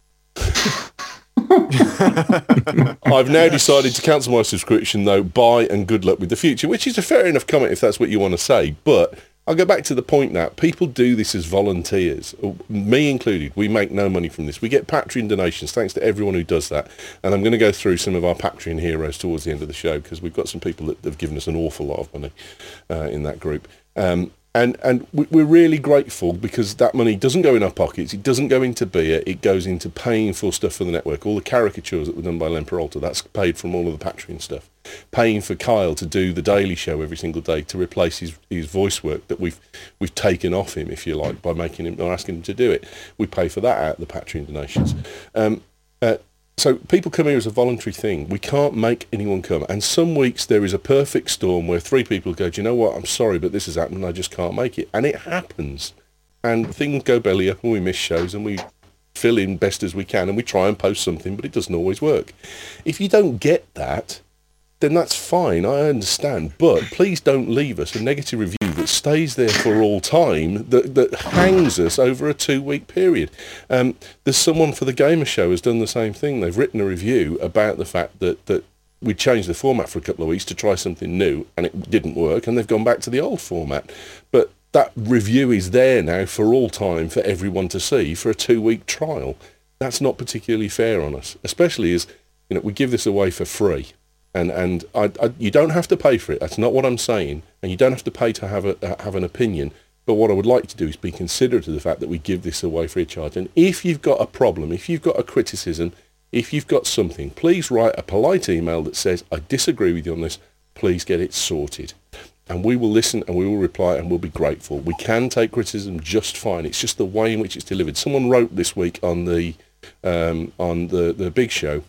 I've now decided to cancel my subscription, though. Bye and good luck with the future, which is a fair enough comment if that's what you want to say. But I'll go back to the point now. People do this as volunteers, me included. We make no money from this. We get Patreon donations, thanks to everyone who does that. And I'm going to go through some of our Patreon heroes towards the end of the show, because we've got some people that have given us an awful lot of money uh, in that group. Um, and and we're really grateful, because that money doesn't go in our pockets. It doesn't go into beer. It goes into paying for stuff for the network. All the caricatures that were done by Len Peralta, that's paid from all of the Patreon stuff. Paying for Kyle to do the Daily Show every single day to replace his, his voice work that we've we've taken off him, if you like, by making him or asking him to do it. We pay for that out of the Patreon donations. Um, uh, so people come here as a voluntary thing. We can't make anyone come. And some weeks there is a perfect storm where three people go, do you know what, I'm sorry, but this has happened and I just can't make it. And it happens. And things go belly up and we miss shows and we fill in best as we can and we try and post something, but it doesn't always work. If you don't get that, then that's fine, I understand. But please don't leave us a negative review that stays there for all time, that, that hangs us over a two-week period. Um, there's someone for the Gamer Show has done the same thing. They've written a review about the fact that, that we changed the format for a couple of weeks to try something new, and it didn't work, and they've gone back to the old format. But that review is there now for all time for everyone to see for a two-week trial. That's not particularly fair on us, especially as, you know, we give this away for free. And and I, I, you don't have to pay for it. That's not what I'm saying. And you don't have to pay to have a have an opinion. But what I would like to do is be considerate of the fact that we give this away free of charge. And if you've got a problem, if you've got a criticism, if you've got something, please write a polite email that says, I disagree with you on this. Please get it sorted. And we will listen and we will reply and we'll be grateful. We can take criticism just fine. It's just the way in which it's delivered. Someone wrote this week on the um, on the, the big show,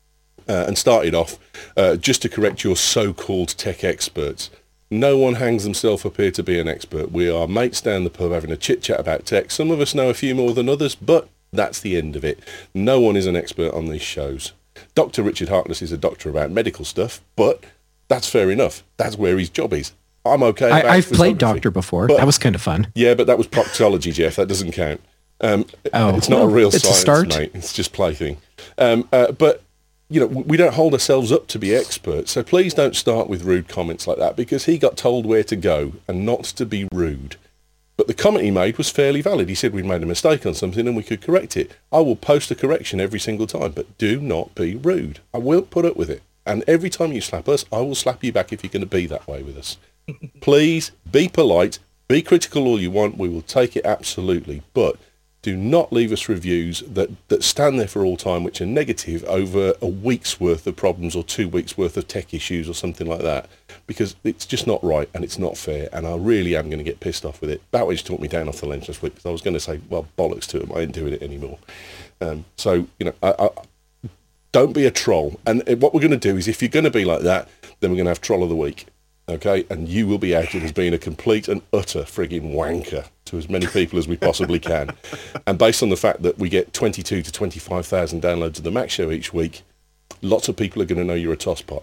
Uh, and started off, uh, just to correct your so-called tech experts. No one hangs themselves up here to be an expert. We are mates down the pub having a chit-chat about tech. Some of us know a few more than others, but that's the end of it. No one is an expert on these shows. Doctor Richard Harkness is a doctor about medical stuff, but that's fair enough. That's where his job is. I'm okay about I, I've played doctor before. But, that was kind of fun. Yeah, but that was proctology, Jeff. That doesn't count. Um, oh, it's not well, a real it's science, a start. mate. It's just plaything. Um, uh, but you know, we don't hold ourselves up to be experts, so please don't start with rude comments like that, because he got told where to go and not to be rude. But the comment he made was fairly valid. He said we'd made a mistake on something and we could correct it. I will post a correction every single time, but do not be rude. I won't put up with it. And every time you slap us, I will slap you back if you're going to be that way with us. Please be polite, be critical all you want. We will take it absolutely, but do not leave us reviews that, that stand there for all time, which are negative over a week's worth of problems or two weeks worth of tech issues or something like that, because it's just not right and it's not fair, and I really am going to get pissed off with it. That way, just talked me down off the ledge this week, because I was going to say, well, bollocks to them, I ain't doing it anymore. Um, so, you know, I, I, don't be a troll. And what we're going to do is, if you're going to be like that, then we're going to have Troll of the Week. Okay, and you will be outed as being a complete and utter frigging wanker to as many people as we possibly can. And based on the fact that we get twenty-two to twenty-five thousand downloads of the Mac Show each week, lots of people are going to know you're a tosspot.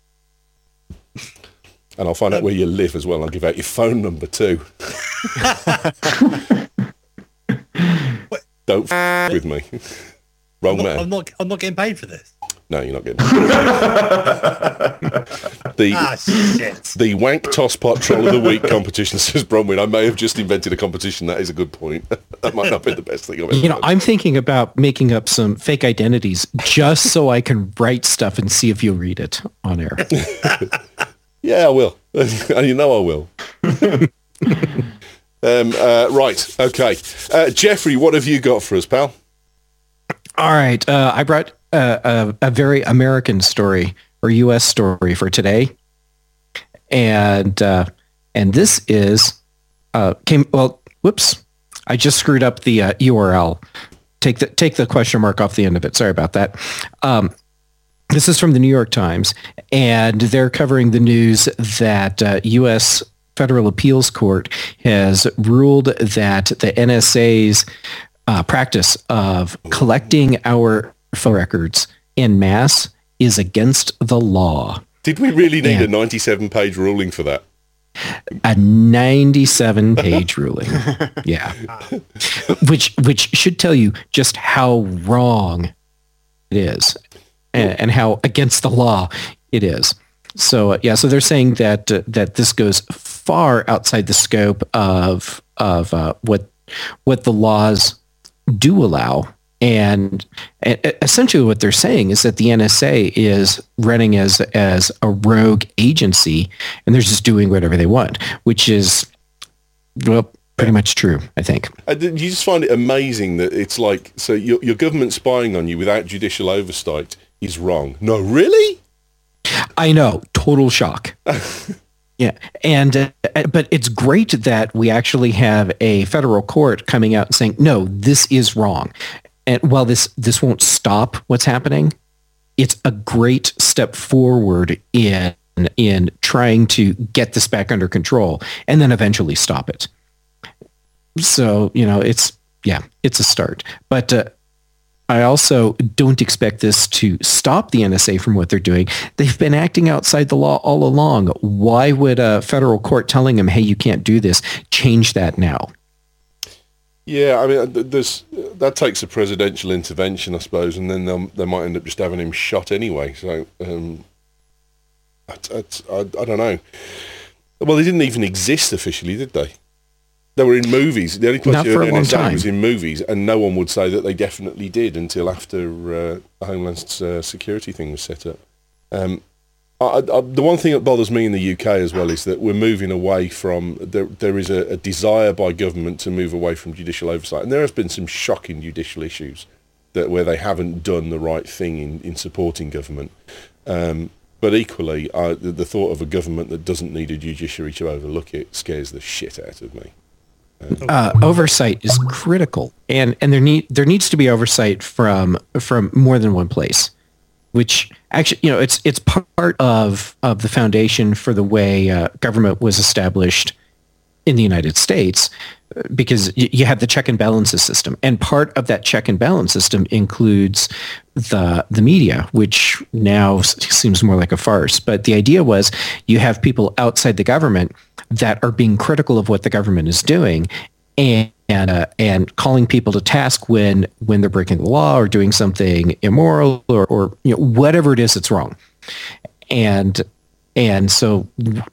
And I'll find out where you live as well. I'll give out your phone number too. Don't f- with me. Wrong I'm not, man. I'm not. I'm not getting paid for this. No, you're not getting the Ah, shit. the Wank Tosspot Troll of the Week competition, says Bronwyn. I may have just invented a competition. That is a good point. That might not be the best thing I've ever You know, done. I'm thinking about making up some fake identities just so I can write stuff and see if you'll read it on air. Yeah, I will. And you know I will. um, uh, right, okay. Uh, Jeffrey, what have you got for us, pal? All right. Uh, I brought uh, a, a very American story or U S story for today. And uh, and this is, uh, came well, whoops. I just screwed up the uh, U R L. Take the, take the question mark off the end of it. Sorry about that. Um, this is from the New York Times, and they're covering the news that uh, U S Federal Appeals Court has ruled that the N S A's uh, practice of collecting our phone records en masse is against the law. Did we really need And a ninety-seven page ruling for that? a ninety-seven page ruling. Yeah. Which which should tell you just how wrong it is and, and how against the law it is. So uh, yeah, so they're saying that uh, that this goes far outside the scope of of uh, what what the laws do allow, and, and essentially what they're saying is that the N S A is running as as a rogue agency, and they're just doing whatever they want, which is well pretty much true, I think. Uh, You just find it amazing that it's like, so your, your government spying on you without judicial oversight is wrong. No, really? I know, total shock. Yeah, and uh, but it's great that we actually have a federal court coming out and saying, no, this is wrong. And while this this won't stop what's happening, it's a great step forward in in trying to get this back under control and then eventually stop it. So, you know, it's, yeah, it's a start. But uh, I also don't expect this to stop the N S A from what they're doing. They've been acting outside the law all along. Why would a federal court telling them, hey, you can't do this, change that now? Yeah, I mean, there's that takes a presidential intervention, I suppose, and then they might end up just having him shot anyway. So, um, I, I, I don't know. Well, they didn't even exist officially, did they? They were in movies. The only place Not you for heard a long N S A time. was in movies, and no one would say that they definitely did until after uh, the Homeland uh, Security thing was set up. Um, I, I, the one thing that bothers me in the U K as well is that we're moving away from, there, there is a, a desire by government to move away from judicial oversight, and there have been some shocking judicial issues that where they haven't done the right thing in, in supporting government. Um, but equally, I, the, the thought of a government that doesn't need a judiciary to overlook it scares the shit out of me. Uh, oversight is critical, and and there need there needs to be oversight from from more than one place, which actually, you know, it's it's part of of the foundation for the way uh, government was established in the United States, because y- you have the check and balances system, and part of that check and balance system includes the the media, which now s- seems more like a farce. But the idea was you have people outside the government that are being critical of what the government is doing, and and, uh, and calling people to task when when they're breaking the law or doing something immoral or, or you know, whatever it is that's wrong. And and so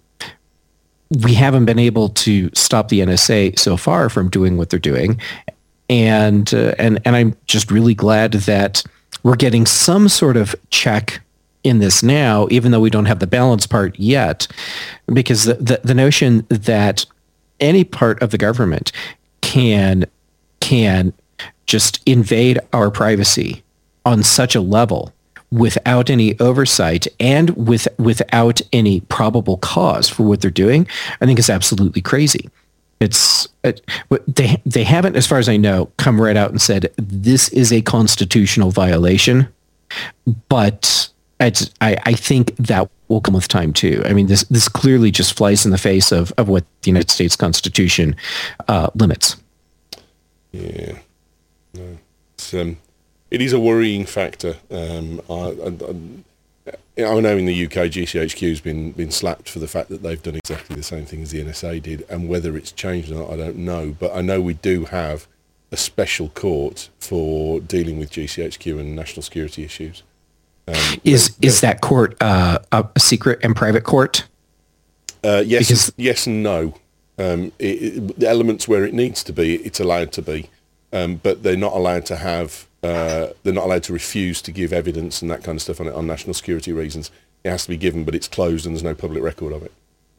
we haven't been able to stop the N S A so far from doing what they're doing, and uh, and and I'm just really glad that we're getting some sort of check in this now, even though we don't have the balance part yet, because the, the, the notion that any part of the government can can just invade our privacy on such a level without any oversight and with without any probable cause for what they're doing, I think is absolutely crazy. It's it, they they haven't, as far as I know, come right out and said this is a constitutional violation, but it's, I I think that will come with time too. I mean, this this clearly just flies in the face of, of what the United States Constitution uh, limits. Yeah, no, it's um. It is a worrying factor. Um, I, I, I know in the U K, G C H Q has been been slapped for the fact that they've done exactly the same thing as the N S A did, and whether it's changed or not, I don't know. But I know we do have a special court for dealing with G C H Q and national security issues. Um, is they, is that court uh, a secret and private court? Uh, yes, Because- yes and no. Um, it, it, the elements where it needs to be, it's allowed to be, um, but they're not allowed to have. Uh, they're not allowed to refuse to give evidence and that kind of stuff on it on national security reasons. It has to be given, but it's closed and there's no public record of it.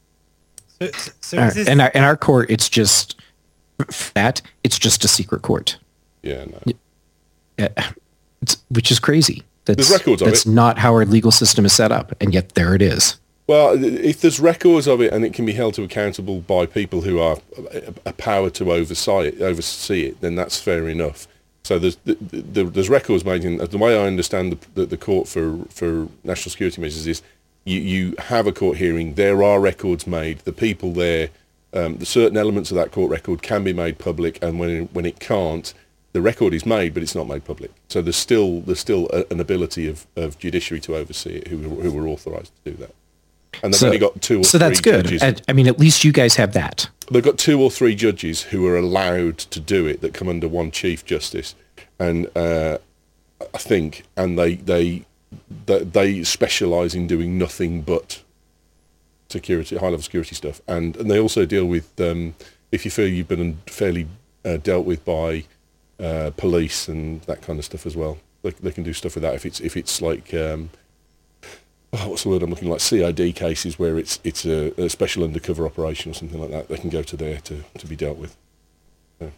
So, so Uh, is this, in, our, in our court, it's just that. It's just a secret court, Yeah, no. uh, it's, which is crazy. That's, There's records of that's it. not how our legal system is set up, and yet there it is. Well, if there's records of it and it can be held to accountable by people who are a, a power to oversee it, oversee it, then that's fair enough. So there's the, the, there's records made in the way I understand the, the, the court for for national security measures is You, you have a court hearing. There are records made. The people there, um, the certain elements of that court record can be made public, and when it, when it can't, the record is made, but it's not made public. So there's still there's still a, an ability of, of judiciary to oversee it, who who were authorised to do that. And they've So- only got two or So three that's good. judges. I, I mean, at least you guys have that. They've got two or three judges who are allowed to do it that come under one chief justice, and uh, I think, and they they they, they specialise in doing nothing but security, high level security stuff, and and they also deal with um, if you feel you've been fairly uh, dealt with by uh, police and that kind of stuff as well. They, they can do stuff with that if it's if it's like. Um, Oh, what's the word I'm looking like? C I D cases where it's it's a, a special undercover operation or something like that. They can go to there to, to be dealt with. So.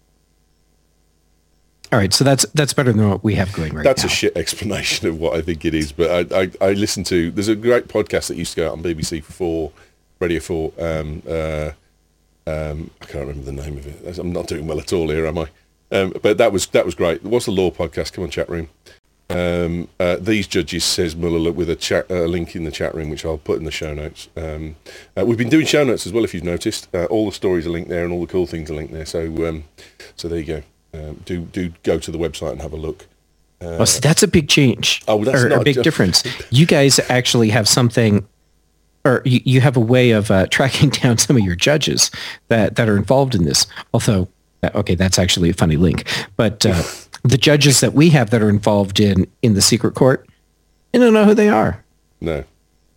All right, so that's that's better than what we have going right That's now. a shit explanation of what I think it is. But I, I, I listen to, there's a great podcast that used to go out on B B C four, Radio four. Um, uh, um, I can't remember the name of it. I'm not doing well at all here, am I? Um, but that was that was great. What's the law podcast? Come on, chat room. Um, uh, these judges, says Muller, with a chat, uh, link in the chat room, which I'll put in the show notes. Um, uh, we've been doing show notes as well, if you've noticed. Uh, all the stories are linked there, and all the cool things are linked there. So, um, so there you go. Um, do do go to the website and have a look. Uh, Oh, see, that's a big change. Oh, that's or not a big just- difference. You guys actually have something, or you, you have a way of uh, tracking down some of your judges that, that are involved in this. Although, uh, okay, that's actually a funny link. But uh, the judges that we have that are involved in, in the secret court, I don't know who they are. No.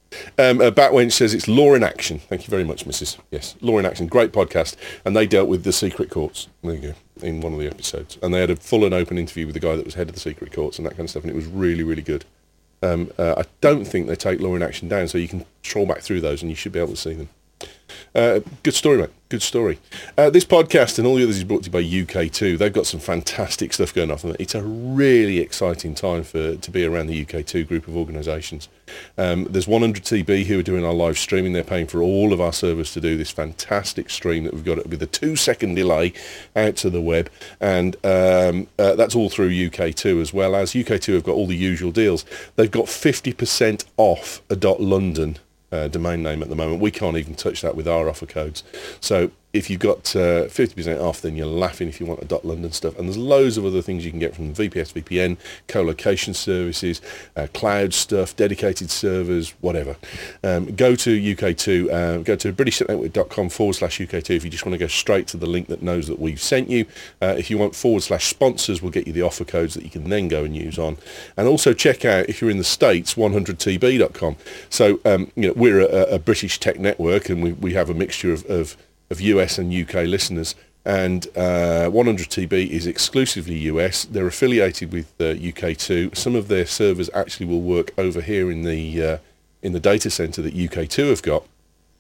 Um, uh, Batwench says it's Law in Action. Thank you very much, Missus Yes, Law in Action. Great podcast. And they dealt with the secret courts. There you go. In one of the episodes. And they had a full and open interview with the guy that was head of the secret courts and that kind of stuff. And it was really, really good. Um, uh, I don't think they take Law in Action down, so you can troll back through those and you should be able to see them. Uh, good story, mate. Good story. Uh, this podcast and all the others is brought to you by U K two. They've got some fantastic stuff going on. It's a really exciting time for to be around the U K two group of organisations. Um, there's one hundred T B who are doing our live streaming. They're paying for all of our servers to do this fantastic stream that we've got with a two-second delay out to the web. And um, uh, that's all through U K two, as well as U K two have got all the usual deals. They've got fifty percent off a .london Uh, domain name at the moment. We can't even touch that with our offer codes. So if you've got uh, fifty percent off, then you're laughing if you want a .london stuff. And there's loads of other things you can get from V P S V P N, co-location services, uh, cloud stuff, dedicated servers, whatever. Um, go to U K two, uh, go to britishnetwork.com forward slash U K two if you just want to go straight to the link that knows that we've sent you. Uh, if you want forward slash sponsors, we'll get you the offer codes that you can then go and use on. And also check out, if you're in the States, one hundred T B dot com. So, um, you know, we're a, a British tech network, and we, we have a mixture of, of, of U S and U K listeners. And uh, one hundred T B is exclusively U S. They're affiliated with uh, U K two. Some of their servers actually will work over here in the uh, in the data center that U K two have got.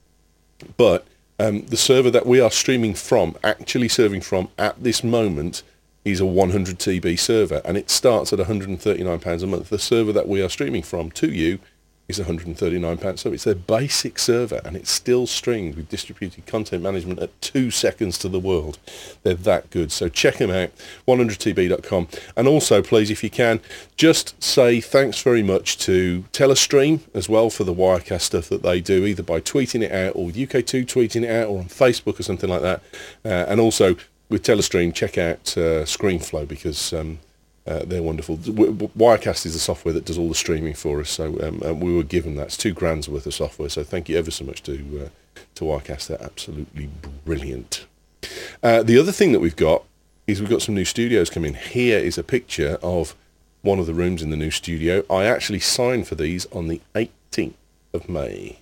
But um, the server that we are streaming from, actually serving from at this moment, is a one hundred T B server, and it starts at one hundred thirty-nine pounds a month. The server that we are streaming from to you is one hundred thirty-nine pounds. So it's their basic server, and it's still streamed with distributed content management at two seconds to the world. They're that good. So check them out, one hundred T B dot com. And also, please, if you can, just say thanks very much to Telestream as well for the Wirecast stuff that they do, either by tweeting it out or with U K two tweeting it out or on Facebook or something like that. Uh, and also, with Telestream, check out uh, ScreenFlow, because um, uh, they're wonderful. W- w- Wirecast is the software that does all the streaming for us, so um, uh, we were given that. It's two grand's worth of software, so thank you ever so much to uh, to Wirecast. They're absolutely brilliant. Uh, the other thing that we've got is we've got some new studios coming. Here is a picture of one of the rooms in the new studio. I actually signed for these on the eighteenth of May.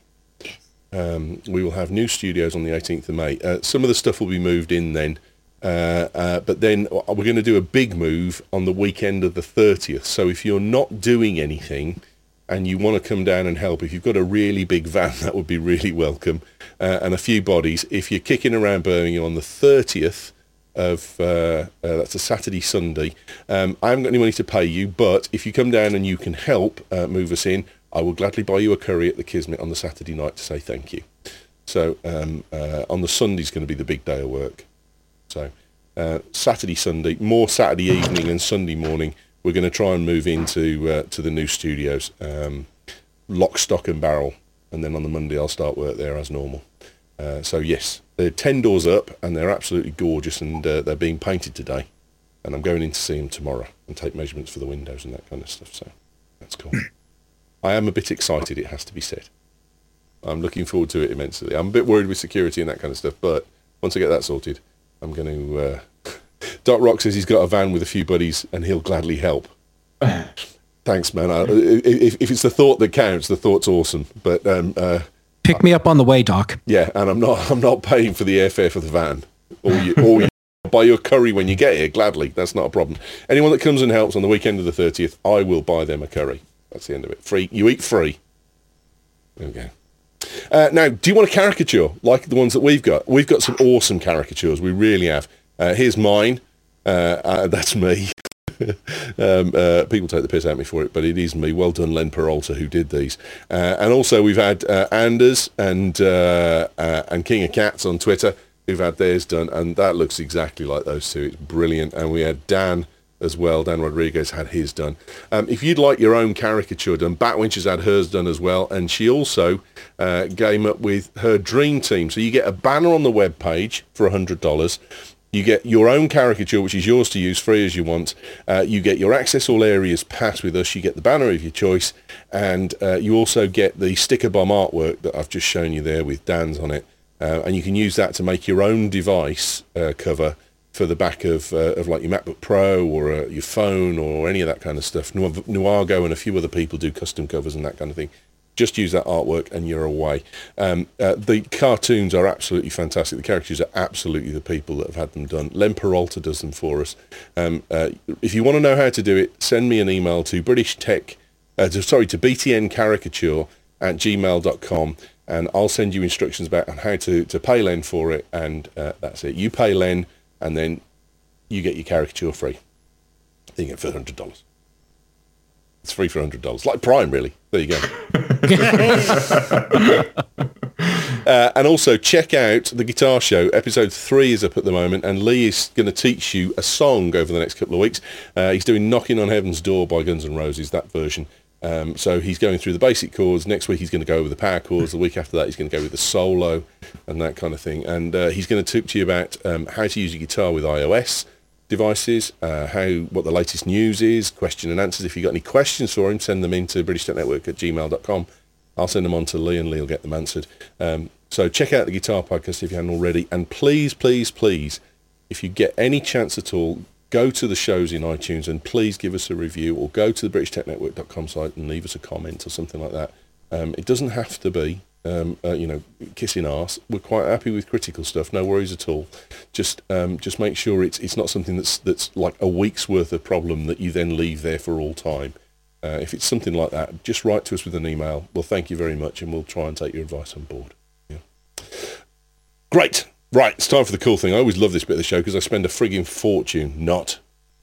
Um, we will have new studios on the eighteenth of May. Uh, some of the stuff will be moved in then. Uh, uh, but then we're going to do a big move on the weekend of the thirtieth. So if you're not doing anything and you want to come down and help, if you've got a really big van, that would be really welcome. Uh, and a few bodies. If you're kicking around Birmingham on the thirtieth of, uh, uh, that's a Saturday, Sunday, um, I haven't got any money to pay you, but if you come down and you can help uh, move us in, I will gladly buy you a curry at the Kismet on the Saturday night to say thank you. So um, uh, on the Sunday's going to be the big day of work. So uh, Saturday, Sunday, more Saturday evening and Sunday morning, we're going to try and move into uh, to the new studios. Um, lock, stock and barrel. And then on the Monday I'll start work there as normal. Uh, so yes, they're ten doors up and they're absolutely gorgeous, and uh, they're being painted today. And I'm going in to see them tomorrow and take measurements for the windows and that kind of stuff. So that's cool. I am a bit excited, it has to be said. I'm looking forward to it immensely. I'm a bit worried with security and that kind of stuff, but once I get that sorted, I'm going to... Uh... Doc Rock says he's got a van with a few buddies and he'll gladly help. Thanks, man. I, if, if it's the thought that counts, the thought's awesome. But um, uh, pick me up on the way, Doc. Yeah, and I'm not. I'm not paying for the airfare for the van, or you, or you buy your curry when you get here. Gladly, that's not a problem. Anyone that comes and helps on the weekend of the thirtieth, I will buy them a curry. That's the end of it. Free. You eat free. There we go. Uh, now, do you want a caricature like the ones that we've got? We've got some awesome caricatures. We really have. Uh, here's mine. Uh, uh, that's me. um, uh, people take the piss out of me for it, but it is me. Well done, Len Peralta, who did these. Uh, and also we've had uh, Anders and uh, uh, and King of Cats on Twitter who've had theirs done, and that looks exactly like those two. It's brilliant. And we had Dan as well. Dan Rodriguez had his done. Um, if you'd like your own caricature done, Batwinch has had hers done as well, and she also uh, came up with her dream team. So you get a banner on the web page for one hundred dollars. You get your own caricature, which is yours to use free as you want. Uh, you get your Access All Areas pass with us. You get the banner of your choice. And uh, you also get the sticker bomb artwork that I've just shown you there with Dan's on it. Uh, and you can use that to make your own device uh, cover for the back of, uh, of like your MacBook Pro or uh, your phone or any of that kind of stuff. Nuago and a few other people do custom covers and that kind of thing. Just use that artwork and you're away. Um, uh, the cartoons are absolutely fantastic. The characters are absolutely the people that have had them done. Len Peralta does them for us. Um, uh, if you want to know how to do it, send me an email to British Tech, uh, to, sorry, to B T N caricature at gmail dot com, and I'll send you instructions about how to, to pay Len for it, and uh, that's it. You pay Len, and then you get your caricature free. You get for one hundred dollars. It's free for one hundred dollars. Like Prime, really. There you go. uh, and also check out the Guitar Show. Episode three is up at the moment, and Lee is going to teach you a song over the next couple of weeks. Uh, he's doing Knocking on Heaven's Door by Guns N' Roses, that version. Um, so he's going through the basic chords. Next week he's going to go over the power chords. The week after that he's going to go with the solo and that kind of thing. And uh, he's going to talk to you about um, how to use your guitar with iOS devices, uh, how what the latest news is, question and answers. If you've got any questions for him, send them into British Tech Network at gmail dot com. I'll send them on to Lee, and Lee will get them answered. Um, so check out the Guitar Podcast if you haven't already. And please, please, please, if you get any chance at all, go to the shows in iTunes and please give us a review, or go to the british tech network dot com site and leave us a comment or something like that. Um, it doesn't have to be, um, uh, you know, kissing arse. We're quite happy with critical stuff. No worries at all. Just um, just make sure it's it's not something that's that's like a week's worth of problem that you then leave there for all time. Uh, if it's something like that, just write to us with an email. Well, thank you very much, and we'll try and take your advice on board. Yeah. Great. Right, it's time for the cool thing. I always love this bit of the show because I spend a frigging fortune not.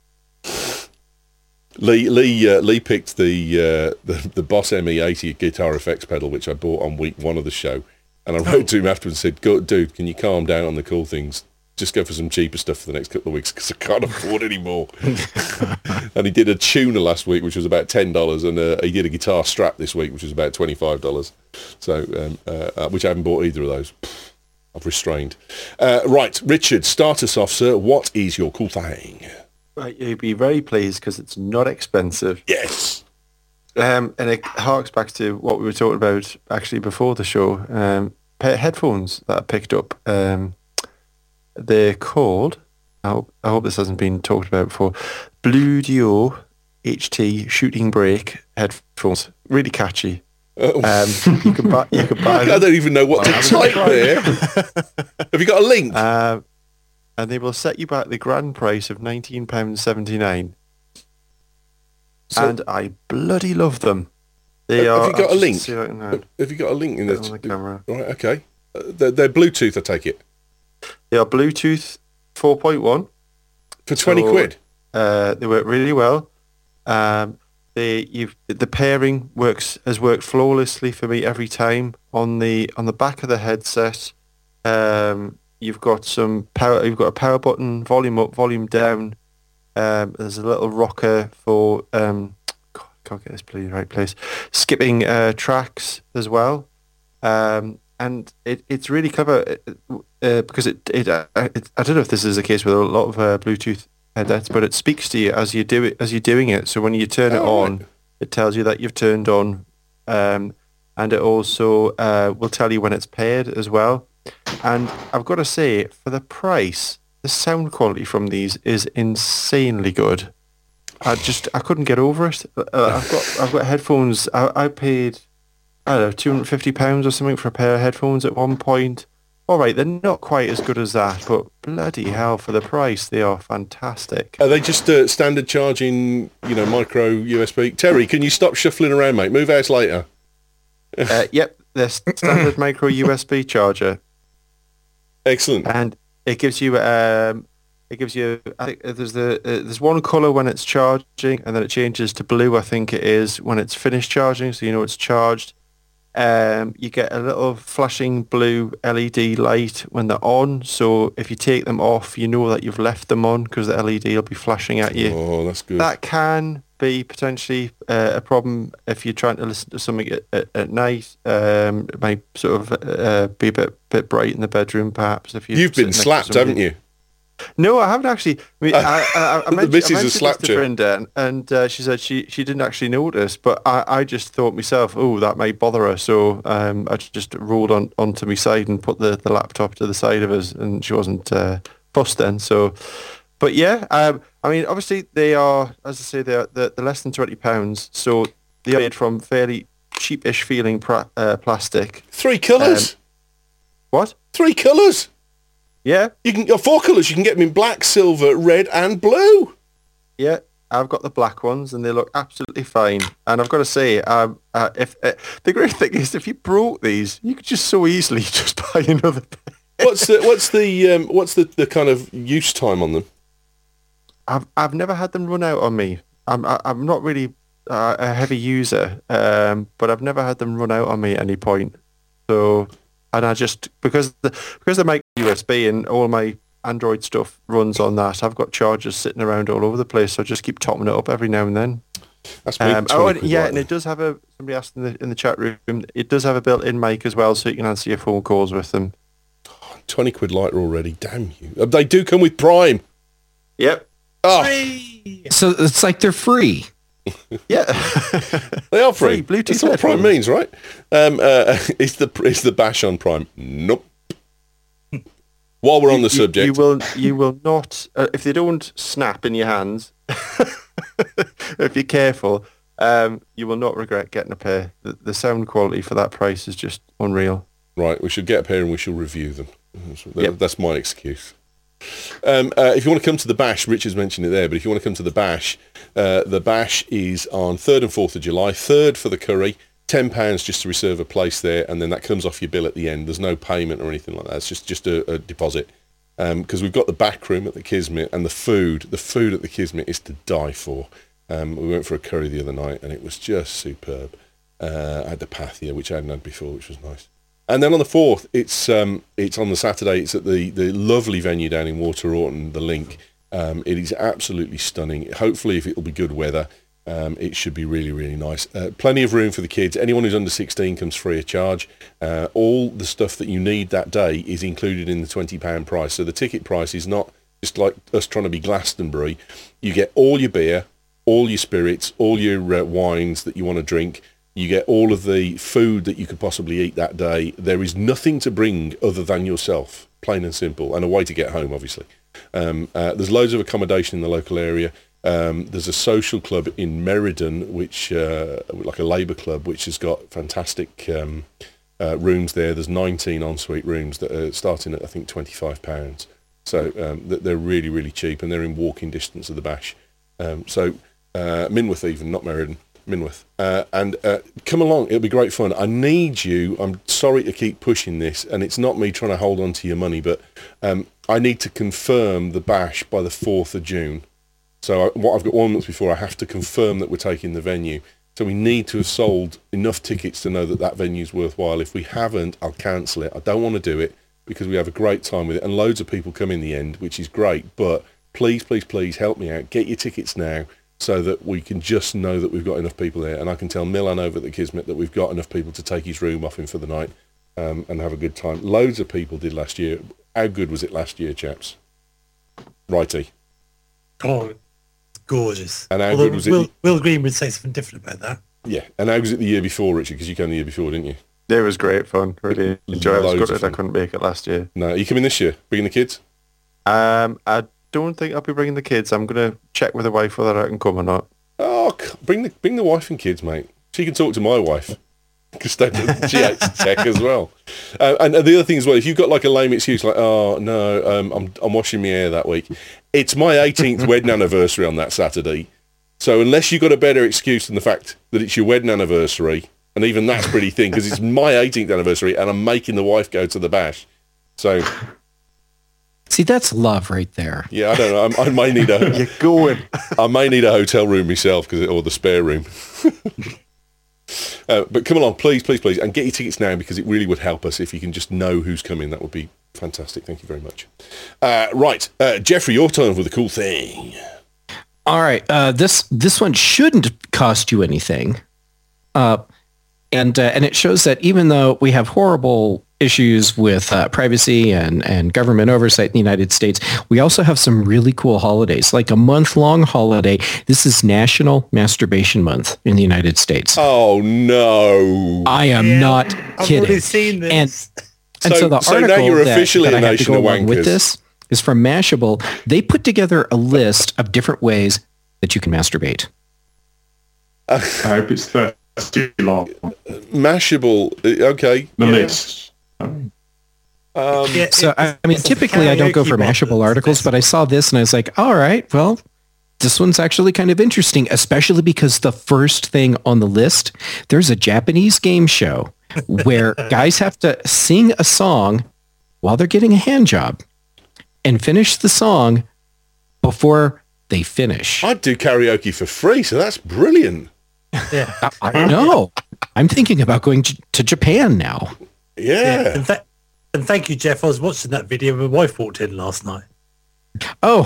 Lee Lee uh, Lee picked the, uh, the the Boss M E eighty guitar effects pedal, which I bought on week one of the show, and I wrote to him afterwards and said, "Go, dude, can you calm down on the cool things? Just go for some cheaper stuff for the next couple of weeks because I can't afford any more." And he did a tuner last week, which was about ten dollars, and uh, he did a guitar strap this week, which was about twenty-five dollars. So, um, uh, which I haven't bought either of those. I've restrained. Uh, right, Richard, start us off, sir. What is your cool thing? Right, you'll be very pleased because it's not expensive. Yes. Um, and it harks back to what we were talking about actually before the show. Um, pair of headphones that I picked up. Um, they're called, I hope, I hope this hasn't been talked about before, Bluedio H T Shooting Brake headphones. Really catchy. Oh. Um, you can buy. You can buy I don't even know what to type there. Have you got a link? Um, and they will set you back the grand price of nineteen pounds seventy-nine. So, and I bloody love them. They have are. you got I'll a link? just see if I can, uh, Have you got a link in put the, it on the camera? Right, okay. Uh, they're, they're Bluetooth, I take it. They are Bluetooth four point one. For twenty So, quid? Uh, they work really well. Um, they you've the pairing works has worked flawlessly for me every time. On the on the back of the headset, um, you've got some power. You've got a power button, volume up, volume down. Um, there's a little rocker for um, God, can't get this bloody right place. Skipping uh, tracks as well, um, and it, it's really clever uh, because it, it, uh, it I don't know if this is the case with a lot of uh, Bluetooth headsets, but it speaks to you as you do it as you're doing it. So when you turn it Oh, on, right. it tells you that you've turned on, um, and it also uh, will tell you when it's paired as well. And I've got to say, for the price, the sound quality from these is insanely good. I just I couldn't get over it. Uh, I've got I've got headphones. I, I paid I don't know two hundred fifty pounds or something for a pair of headphones at one point. All right, they're not quite as good as that, but bloody hell, for the price, they are fantastic. Are they just uh, standard charging, you know, micro U S B? Terry, can you stop shuffling around, mate? Move out later. Uh, yep, they're standard micro U S B charger, Excellent. and it gives you um, it gives you. I think there's the uh, there's one color when it's charging, and then it changes to blue. I think it is when it's finished charging, so you know it's charged. Um, you get a little flashing blue L E D light when they're on, so if you take them off, you know that you've left them on because the L E D will be flashing at you. Oh, that's good. That can be potentially uh, a problem if you're trying to listen to something at, at, at night. Um, it might sort of uh, be a bit bit bright in the bedroom, perhaps. If you You've been slapped, haven't you? No, I haven't actually. I mean, I, I, I The mentioned, missus I has mentioned this slapped to you. Brenda, and, and uh, she said she, she didn't actually notice, but I, I just thought myself, oh, that might bother her. So um, I just rolled on onto my side and put the, the laptop to the side of us, and she wasn't uh, fussed then. So, but yeah, um, I mean, obviously they are, as I say, they're, they're, they're less than twenty pounds, so they are made from fairly cheapish feeling pra- uh, plastic. Three colours. Um, What? Three colours. Yeah, You can uh, four colours. You can get them in black, silver, red, and blue. yeah. I've got the black ones, and they look absolutely fine. And I've got to say, um, uh, if uh, the great thing is, if you broke these, you could just so easily just buy another pair. What's the what's the um, what's the, the kind of use time on them? I've I've never had them run out on me. I'm I, I'm not really uh, a heavy user, um, but I've never had them run out on me at any point. So, and I just because the because they're micro U S B and all my Android stuff runs on that, I've got chargers sitting around all over the place. So I just keep topping it up every now and then. That's me. Um, twenty oh, and, quid yeah, right and there. it does have a. Somebody asked in the in the chat room. It does have a built-in mic as well, so you can answer your phone calls with them. twenty quid lighter already. Damn you. Uh, They do come with Prime. Yep. Oh, So it's like they're free. Yeah. they are free. Free Bluetooth That's what Prime headphones. means, right? Um, uh, is the is the bash on Prime? Nope. While we're on the You- subject, you will you will not uh, if they don't snap in your hands. If you're careful, um, you will not regret getting a pair. The, the sound quality for that price is just unreal. right, we should get a pair and we shall review them. That's, Yep. that's my excuse. Um, uh, if you want to come to the bash, Richard's mentioned it there, but if you want to come to the bash, uh, the bash is on third and fourth of July. Third for the curry, ten pounds just to reserve a place there, and then that comes off your bill at the end. There's no payment or anything like that. It's just just a, a deposit. Because um, we've got the back room at the Kismet, and the food, the food at the Kismet is to die for. Um, we went for a curry the other night, and it was just superb. Uh, I had the pathia, which I hadn't had before, which was nice. And then on the fourth, it's um, it's on the Saturday. It's at the, the lovely venue down in Water Orton, the Link. Um, it is absolutely stunning. Hopefully, if it'll be good weather, um, it should be really, really nice. Uh, plenty of room for the kids. Anyone who's under sixteen comes free of charge. Uh, all the stuff that you need that day is included in the twenty pounds price. So the ticket price is not just like us trying to be Glastonbury. You get all your beer, all your spirits, all your uh, wines that you want to drink. You get all of the food that you could possibly eat that day. There is nothing to bring other than yourself, plain and simple, and a way to get home, obviously. Um, uh, there's loads of accommodation in the local area. Um, there's a social club in Meriden, which uh, like a labour club, which has got fantastic um, uh, rooms there. There's nineteen ensuite rooms that are starting at, I think, twenty-five pounds. So um, they're really, really cheap, and they're in walking distance of the bash. Um, so uh, Minworth even, not Meriden. Minworth. Uh, and uh, come along, it'll be great fun. I need you, I'm sorry to keep pushing this, and it's not me trying to hold on to your money, but um, I need to confirm the bash by the fourth of June. So I, what I've got one month before, I have to confirm that we're taking the venue. So we need to have sold enough tickets to know that that venue's worthwhile. If we haven't, I'll cancel it. I don't want to do it because we have a great time with it, and loads of people come in the end, which is great, but please, please, please help me out. Get your tickets now, so that we can just know that we've got enough people there. And I can tell Milan over at the Kismet that we've got enough people to take his room off him for the night um, and have a good time. Loads of people did last year. How good was it last year, chaps? Righty. Oh, it's gorgeous. And how Although good was it? Will, Will Green would say something different about that. Yeah. And how was it the year before, Richard? Because you came the year before, didn't you? It was great fun. Really enjoyed it. I was Loads of gutted I fun. couldn't make it last year. No, are you coming this year? Bringing the kids? Um, I don't think I'll be bringing the kids. I'm going to check with the wife whether I can come or not. Oh, c- bring the bring the wife and kids, mate. She can talk to my wife because she hates tech as well. Uh, and the other thing as well, if you've got like a lame excuse, like, oh no, um, I'm I'm washing my hair that week. It's my eighteenth wedding anniversary on that Saturday, so unless you've got a better excuse than the fact that it's your wedding anniversary, and even that's pretty thin because it's my eighteenth anniversary and I'm making the wife go to the bash. So. See, that's love right there. Yeah, I don't know. I, I may need a. You're going. I may need a hotel room myself, cause it, or the spare room. uh, but come along, please, please, please, and get your tickets now because it really would help us if you can just know who's coming. That would be fantastic. Thank you very much. Uh, right, uh, Jeffrey, your turn for the cool thing. All right, uh, this this one shouldn't cost you anything, uh, and uh, and it shows that even though we have horrible issues with uh, privacy and, and government oversight in the United States, we also have some really cool holidays, like a month-long holiday. This is National Masturbation Month in the United States. Oh no! I am Yeah, not I've kidding. already seen this. And, and So- so the so now article you're that, officially that a I have to nation go of along with wankers. this is from Mashable. They put together a list of different ways that you can masturbate. I hope it's thirty long. Mashable. uh, Okay. The yeah. list. Um, Yeah, So it- I, I mean, it's a typically I don't go karaoke for mod Mashable that's articles, best. but I saw this and I was like, all right, well, this one's actually kind of interesting, especially because the first thing on the list, there's a Japanese game show where guys have to sing a song while they're getting a hand job and finish the song before they finish. I'd do karaoke for free, so that's brilliant. yeah. I know. I'm thinking about going to, to Japan now. Yeah. Yeah. And, th- and thank you, Jeff. I was watching that video. My wife walked in last night. Oh,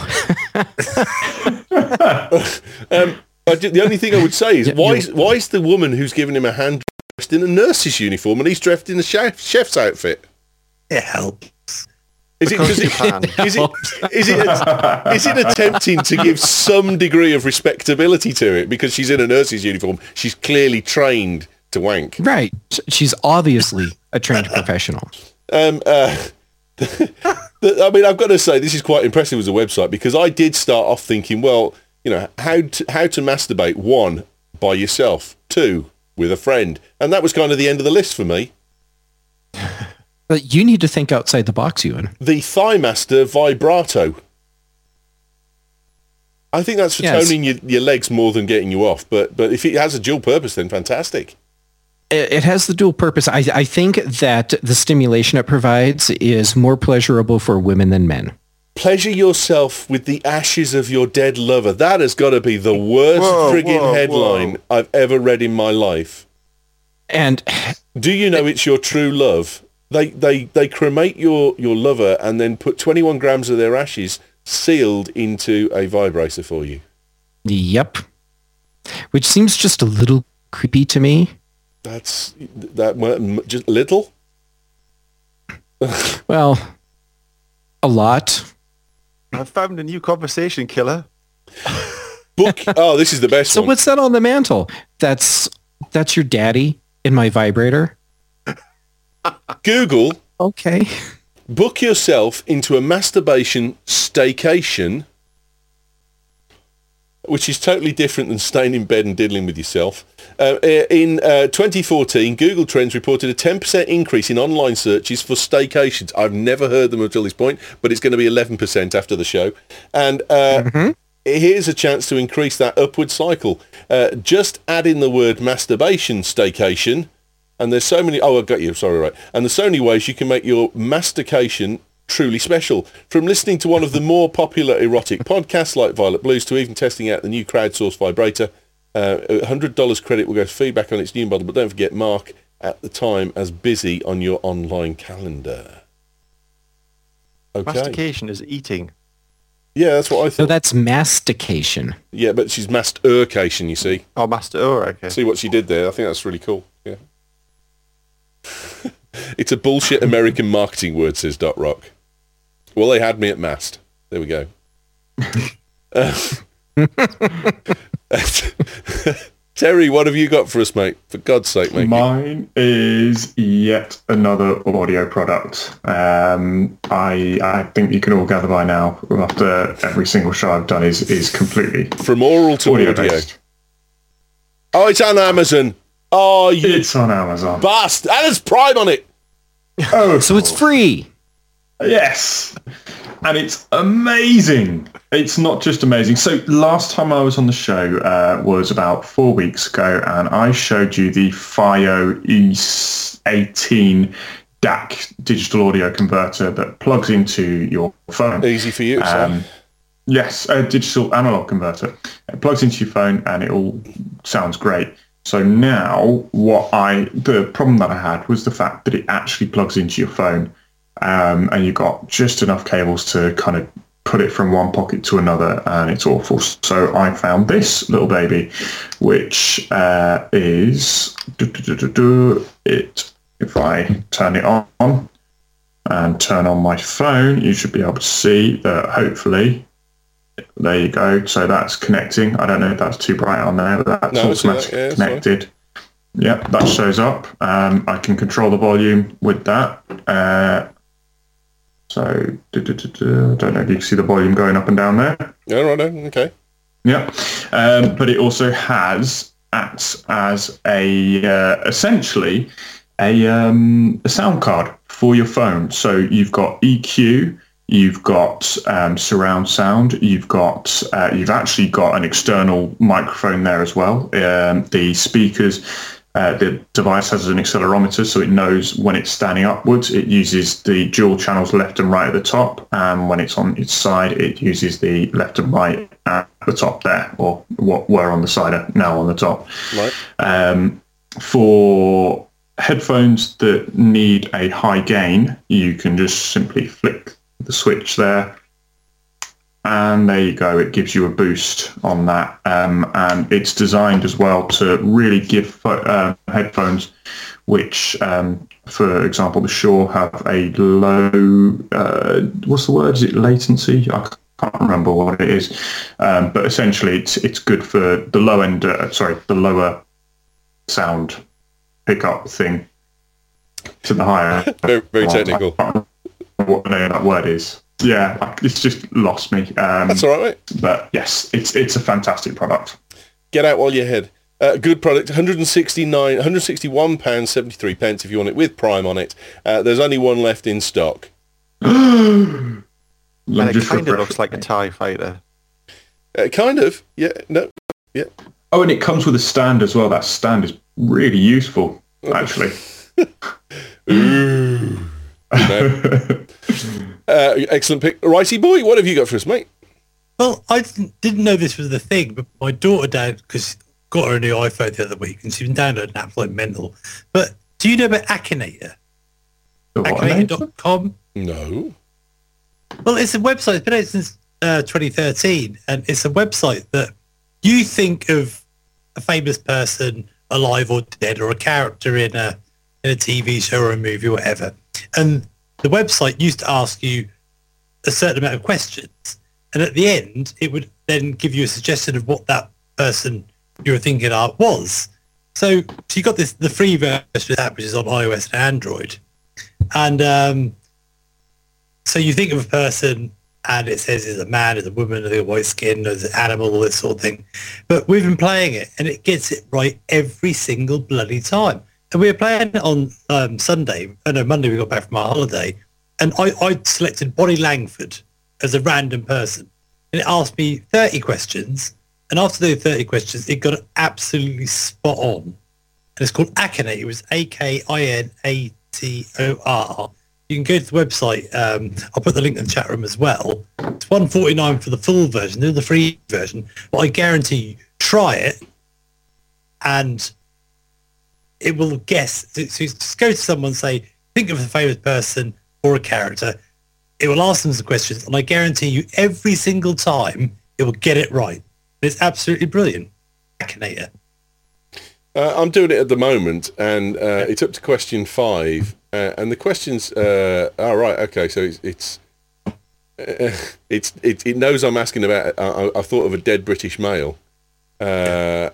Um, I ju- the only thing I would say is Yeah, why you- is, why is the woman who's giving him a hand dressed in a nurse's uniform and he's dressed in a chef, chef's outfit? It helped. Is it, Because does it, Japan. is it is it is it attempting to give some degree of respectability to it because she's in a nurse's uniform? She's clearly trained to wank. right. She's obviously a trained professional. Um, uh, I mean, I've got to say this is quite impressive as a website because I did start off thinking, well, you know, how to, how to masturbate, one, by yourself, two, with a friend, and that was kind of the end of the list for me. But you need to think outside the box, Ewan. The Thigh Master Vibrato. I think that's for Yes. toning your, your legs more than getting you off, but but if it has a dual purpose, then fantastic. It, it has the dual purpose. I, I think that the stimulation it provides is more pleasurable for women than men. Pleasure yourself with the ashes of your dead lover. That has got to be the worst Whoa, frigging whoa, headline whoa. I've ever read in my life. And Do you know it's your true love? They they they cremate your, your lover and then put twenty-one grams of their ashes sealed into a vibrator for you. yep, which seems just a little creepy to me. That's that m- just little. Well, a lot. I've found a new conversation killer. Book. Oh, this is the best So one. what's that on the mantle? That's that's your daddy in my vibrator. Google. Okay. Book yourself into a masturbation staycation, which is totally different than staying in bed and diddling with yourself. Uh, in uh, twenty fourteen, Google Trends reported a ten percent increase in online searches for staycations. I've never heard them until this point, but it's going to be eleven percent after the show. And uh, Mm-hmm. here's a chance to increase that upward cycle. Uh, just add in the word masturbation staycation, and there's so many... Oh, I got you. Sorry, right. And there's so many ways you can make your mastication truly special. From listening to one of the more popular erotic podcasts like Violet Blues to even testing out the new crowdsourced vibrator, uh, one hundred dollars credit will go to feedback on its new model, but don't forget Mark at the time as busy on your online calendar. Okay. Mastication is eating. Yeah, that's what I So thought. that's mastication. Yeah, but she's mastercation, you see. Oh, master. Oh, okay. See what she did there? I think that's really cool. Yeah. It's a bullshit American marketing word, says Dot Rock. Well, they had me at mast. There we go. uh, Terry, what have you got for us, mate? For God's sake, mate. Mine is yet another audio product. Um, I I think you can all gather by now, after every single show I've done is is completely From oral to audio. audio-based. Oh, it's on Amazon. Oh, you It's on Amazon. bastard. And there's Prime on it. Oh, So it's free. yes. And it's amazing. It's not just amazing. So last time I was on the show uh, was about four weeks ago, and I showed you the FiO E eighteen D A C digital audio converter that plugs into your phone. Easy for you, so. Um, yes, a digital analog converter. It plugs into your phone and it all sounds great. So now what I, the problem that I had was the fact that it actually plugs into your phone, um, and you've got just enough cables to kind of put it from one pocket to another, and it's awful. So I found this little baby, which uh, is, do, do, do, do, do, it, if I turn it on and turn on my phone, you should be able to see that hopefully. There you go. So that's connecting. I don't know if that's too bright on there, but that's No, I see that. automatically Yeah, it's connected. Yep, that shows up. Um, I can control the volume with that. Uh, so, duh, duh, duh, duh. I don't know if you can see the volume going up and down there. Yeah, right, okay. Yeah, um, but it also has acts as a uh, essentially a um, a sound card for your phone. So you've got E Q. You've got um, surround sound. You've got uh, you've actually got an external microphone there as well. Um, the speakers, uh, the device has an accelerometer, so it knows when it's standing upwards. It uses the dual channels left and right at the top, and when it's on its side, it uses the left and right at the top there, or what were on the side are now on the top. Right. Um, for headphones that need a high gain, you can just simply flick the switch there, and there you go. It gives you a boost on that, um, and it's designed as well to really give uh, headphones which, um, for example, the Shure have a low, uh, what's the word? Is it latency? I can't remember what it is, um, but essentially it's it's good for the low end, uh, sorry, the lower sound pickup thing to the higher. Very, very technical. What the name of that word is. Yeah, it's just lost me. Um, That's all right, mate. But yes, it's it's a fantastic product. Get out while you're ahead. Uh, good product, one hundred sixty-nine, one hundred sixty-one pounds seventy-three pence if you want it with Prime on it. Uh, there's only one left in stock. And Let me it just kind of refresh looks like a it. TIE fighter. Uh, kind of, yeah, no, yeah. Oh, and it comes with a stand as well. That stand is really useful, actually. Ooh. No. uh, excellent pick. Righty boy, what have you got for us, mate? Well, I didn't, didn't know this was the thing, but my daughter down because got her a new iPhone the other week, and she's been downloading an app like mental. But do you know about Akinator? The what Akinator name? dot com. No. Well, it's a website. It's been out since uh, twenty thirteen, and it's a website that you think of a famous person, alive or dead, or a character in a in a T V show or a movie or whatever. And the website used to ask you a certain amount of questions, and at the end, it would then give you a suggestion of what that person you were thinking of was. So, so you got this the free version of the app, which is on iOS and Android, and um, so you think of a person, and it says it's a man, it's a woman, it's a white skin, it's an animal, all this sort of thing. But we've been playing it, and it gets it right every single bloody time. And we were playing it on um, Sunday, oh no, Monday we got back from our holiday, and I, I selected Bonnie Langford as a random person. And it asked me thirty questions, and after those thirty questions, it got it absolutely spot on. And it's called Akinator. It was A K I N A T O R. You can go to the website. Um, I'll put the link in the chat room as well. It's one forty-nine for the full version. There's the free version. But I guarantee you, try it, and it will guess. So so just go to someone and say, think of a famous person or a character. it will ask them some questions, and I guarantee you every single time it will get it right. It's absolutely brilliant. Akinator. Uh, I'm doing it at the moment, and uh, it's up to question five. Uh, and the questions, uh, oh, right, okay, so it's it's uh, it's it, it knows I'm asking about. I, I thought of a dead British male, uh,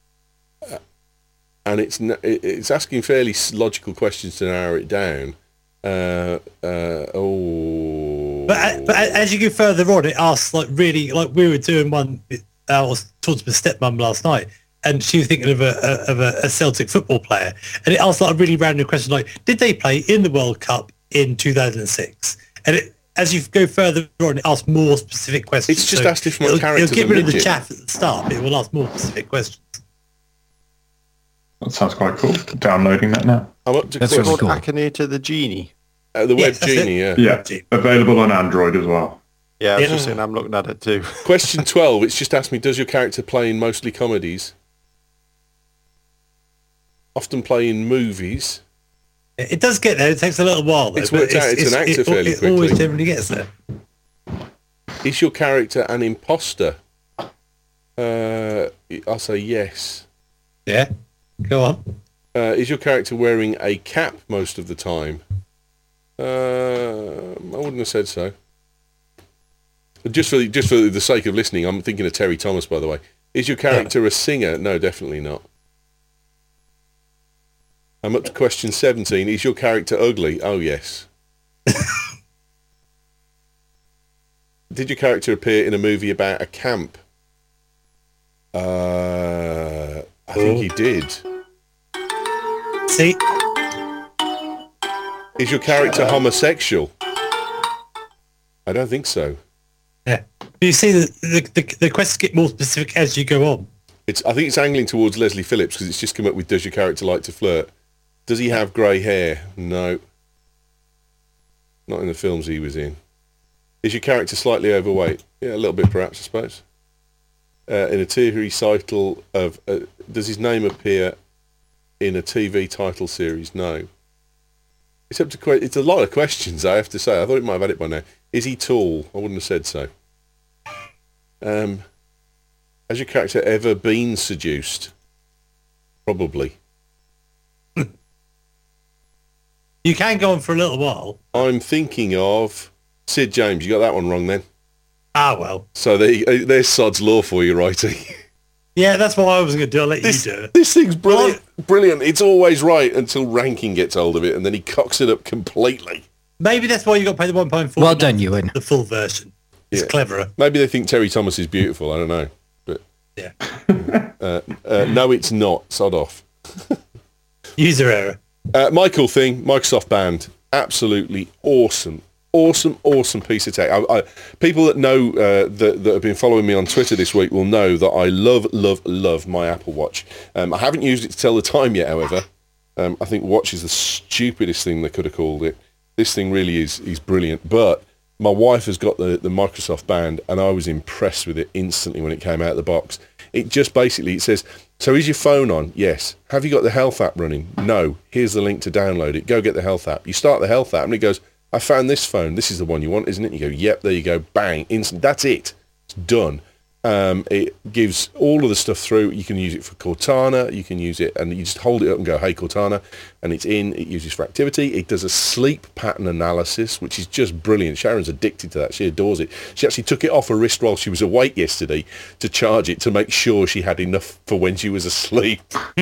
and it's n- it's asking fairly logical questions to narrow it down. Uh, uh, oh, But, but as you go further on, it asks like really like we were doing one. I was talking to my stepmom last night, and she was thinking of a, a of a, a Celtic football player, and it asked like a really random question like, did they play in the World Cup in two thousand six? And it, as you go further on, it asks more specific questions. It's just So asked if my it'll, character's it'll get a rid of the midget. chaff at the start, but it will ask more specific questions. That sounds quite cool. Downloading that now. I'm up to That's question, really Called cool. Akinator the Genie. uh, the Yeah, Web that's Genie, yeah. Yeah, available on Android as well. Yeah, I was Yeah. just saying I'm looking at it too. Question twelve, it's just asked me, does your character play in mostly comedies? Often play in movies? It, it does get there. It takes a little while. Though, It's but worked out it's an actor it, fairly it always quickly. generally gets there. Is your character an imposter? Uh, I'll say yes. Yeah, go on. Uh, is your character wearing a cap most of the time? Uh, I wouldn't have said so. Just for just for the sake of listening, I'm thinking of Terry Thomas, by the way. Is your character a singer? No, definitely not. I'm up to question seventeen. Is your character ugly? Oh, yes. Did your character appear in a movie about a camp? Uh, I think he did. See, Is your character homosexual? I don't think so. yeah. You see, the, the the the questions get more specific as you go on. It's. I think it's angling towards Leslie Phillips because it's just come up with, does your character like to flirt? Does he have grey hair? No. Not in the films he was in. Is your character slightly overweight? Yeah, a little bit perhaps, I suppose. Uh, in a T V title of... Uh, does his name appear in a T V title series? No. It's up to que- It's a lot of questions, I have to say. I thought it might have had it by now. Is he tall? I wouldn't have said so. Um, has your character ever been seduced? Probably. You can go on for a little while. I'm thinking of Sid James. You got that one wrong then. Ah, well. So there, you- there's Sod's Law for you, righty. Yeah, that's what I was going to do. I'll let This, you do it. this thing's brilliant. Brilliant. It's always right until Ranking gets hold of it, and then he cocks it up completely. Maybe that's why you got to pay the one pound four. Well done, Ewan. The full version. It's Yeah. cleverer. Maybe they think Terry Thomas is beautiful. I don't know. But Yeah. uh, uh, no, it's not. Sod off. User error. Uh, Michael thing, Microsoft Band, absolutely awesome, awesome, awesome piece of tech. I, I, people that know uh, that, that have been following me on Twitter this week will know that I love, love, love my Apple Watch. Um, I haven't used it to tell the time yet, however. Um, I think Watch is the stupidest thing they could have called it. This thing really is is brilliant. But my wife has got the, the Microsoft Band, and I was impressed with it instantly when it came out of the box. It just basically, it says, so is your phone on? Yes. Have you got the Health app running? No. Here's the link to download it. Go get the Health app. You start the Health app and it goes, I found this phone. This is the one you want, isn't it? You go, yep, there you go. Bang. Instant. That's it. It's done. Um, it gives all of the stuff through. You can use it for Cortana. You can use it and you just hold it up and go, hey, Cortana. And it's in. It uses for activity. It does a sleep pattern analysis, which is just brilliant. Sharon's addicted to that. She adores it. She actually took it off her wrist while she was awake yesterday to charge it to make sure she had enough for when she was asleep.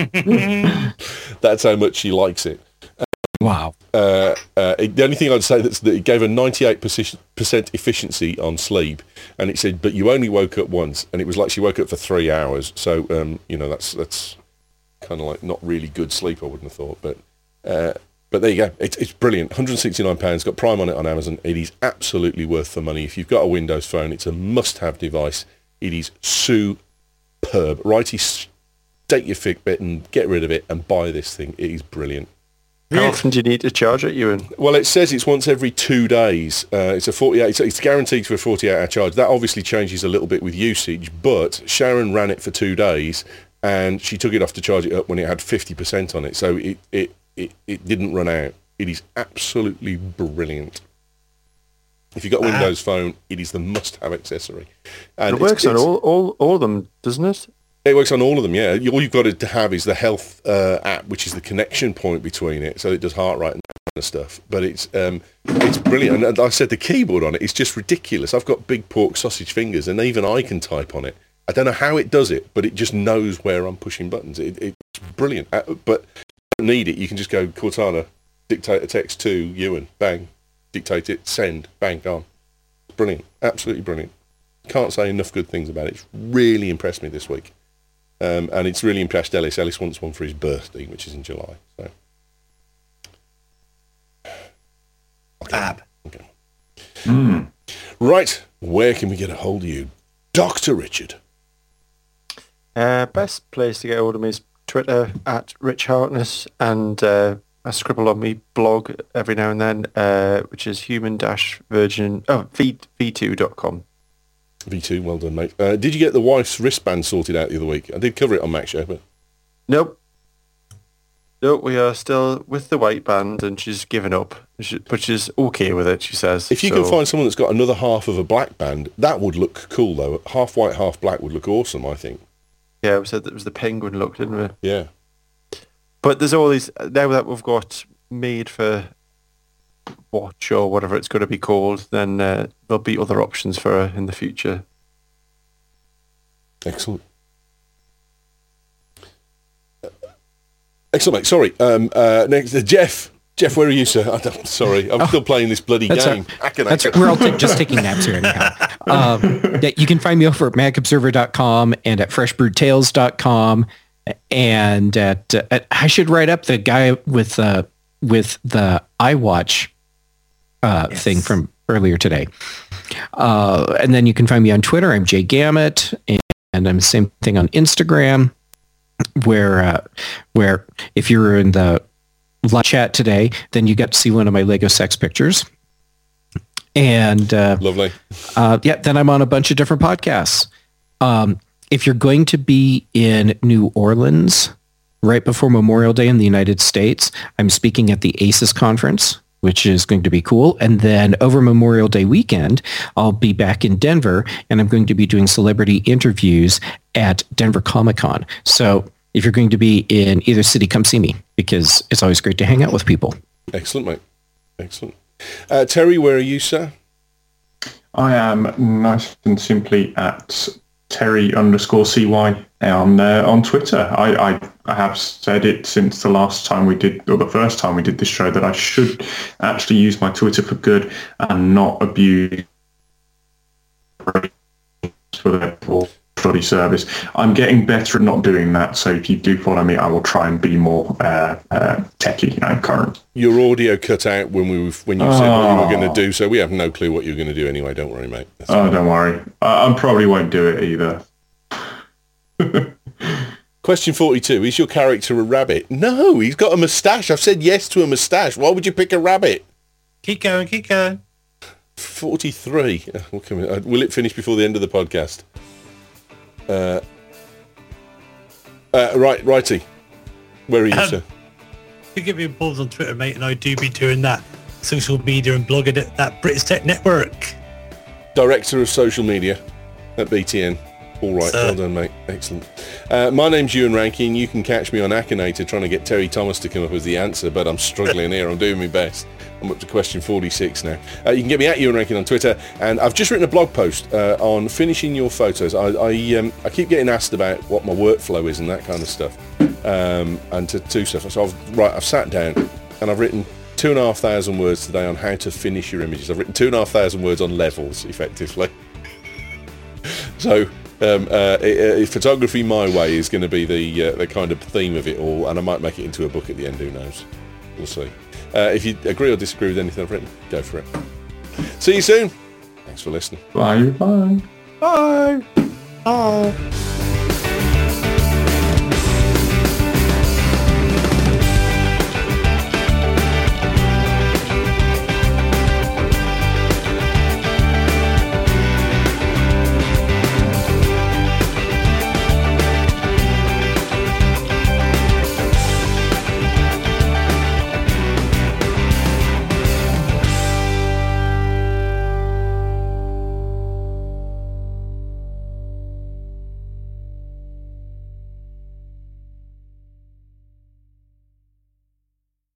That's how much she likes it. Wow. Uh, uh, it, the only thing I'd say that's that it gave a ninety-eight percent efficiency on sleep, and it said, but you only woke up once, and it was like she woke up for three hours. So um, you know that's that's kind of like not really good sleep, I wouldn't have thought, but uh, but there you go. It's it's brilliant. one hundred sixty-nine pounds. Got Prime on it on Amazon. It is absolutely worth the money. If you've got a Windows phone, it's a must-have device. It is superb. Righty, take your Fitbit and get rid of it and buy this thing. It is brilliant. How often do you need to charge it, Ewan? Well, it says it's once every two days. Uh, it's a forty-eight. It's, it's guaranteed for a forty-eight hour charge. That obviously changes a little bit with usage, but Sharon ran it for two days, and she took it off to charge it up when it had fifty percent on it, so it it, it, it didn't run out. It is absolutely brilliant. If you've got a Wow. Windows phone, it is the must-have accessory. And It works on all, all, all of them, doesn't it? It works on all of them, yeah. You- All you've got to have is the health uh, app, which is the connection point between it, so it does heart rate and that kind of stuff. But it's um, it's brilliant. And like I said, the keyboard on it is just ridiculous. I've got big pork sausage fingers, and even I can type on it. I don't know how it does it, but it just knows where I'm pushing buttons. It, it's brilliant. Uh, but you don't need it. You can just go, Cortana, dictate a text to Ewan, bang, dictate it, send, bang, gone. Brilliant. Absolutely brilliant. Can't say enough good things about it. It's really impressed me this week. Um, and it's really impressed Ellis. Ellis wants one for his birthday, which is in July. So, Fab. okay. Mm. Right, where can we get a hold of you, Doctor Richard? Uh, best place to get hold of me is Twitter at Rich Hartness, and uh, I scribble on me blog every now and then, uh, which is human-virgin, oh, v, v2 dot com. V two, well done, mate. Uh, did you get the wife's wristband sorted out the other week? I did cover it on Mac Show, but... Nope. Nope, we are still with the white band, and she's given up, she, but she's okay with it, she says. If you so, can find someone that's got another half of a black band, that would look cool, though. Half white, half black would look awesome, I think. Yeah, we said that was the penguin look, didn't we? Yeah. But there's all these, now that we've got made for watch or whatever it's going to be called, then uh, there'll be other options for her in the future. Excellent. Excellent, mate. Sorry. Um, uh, next, uh, Jeff. Jeff, where are you, sir? I don't, sorry, I'm Oh, still playing this bloody that's game. a- That's right. We're all t- just taking naps here anyhow. Um, yeah, you can find me over at mac observer dot com and at fresh brewed tales dot com and at, uh, at I should write up the guy with uh, with the iWatch uh, Yes. thing from earlier today. Uh, and then you can find me on Twitter. I'm Jay Gamet, and, and I'm the same thing on Instagram, where uh, where if you were in the live chat today, then you got to see one of my Lego sex pictures. And uh, Lovely. uh, yeah, then I'm on a bunch of different podcasts. Um, if you're going to be in New Orleans right before Memorial Day in the United States, I'm speaking at the A C E S conference, which is going to be cool. And then over Memorial Day weekend, I'll be back in Denver, and I'm going to be doing celebrity interviews at Denver Comic Con. So if you're going to be in either city, come see me, because it's always great to hang out with people. Excellent, mate. Excellent. Uh, Terry, where are you, sir? I am nice and simply at Terry underscore C Y on uh, on Twitter. I, I, I have said it since the last time we did, or the first time we did this show, that I should actually use my Twitter for good and not abuse for their poor bloody service. I'm getting better at not doing that, so if you do follow me, I will try and be more uh, uh, techie, you know, current. Your audio cut out when we when you said what you were going to do, so we have no clue what you're going to do anyway. Don't worry, mate. That's Oh, don't worry. I, I probably won't do it either. Question forty-two. Is your character a rabbit? No, he's got a moustache. I've said yes to a moustache. Why would you pick a rabbit? Keep going, keep going. forty-three. Uh, what can we- uh, Will it finish before the end of the podcast? Uh, uh, right, righty. Where are you, Um, sir? You give me a balls on Twitter, mate, and I do be doing that social media and blogging at that British Tech Network. Director of Social Media at B T N. All right, Sir. well done, mate. Excellent. Uh, my name's Ewan Rankin. You can catch me on Akinator trying to get Terry Thomas to come up with the answer, but I'm struggling here. I'm doing my best. I'm up to question forty-six now. Uh, you can get me at Ewan Rankin on Twitter, and I've just written a blog post uh, on finishing your photos. I I, um, I keep getting asked about what my workflow is and that kind of stuff, um, and to do stuff. So I've right, I've sat down and I've written two and a half thousand words today on how to finish your images. I've written two and a half thousand words on levels, effectively. So. Um, uh, uh, photography my way is going to be the uh, the kind of theme of it all, and I might make it into a book at the end. Who knows? We'll see. Uh, if you agree or disagree with anything I've written, go for it. See you soon. Thanks for listening. Bye bye. Bye!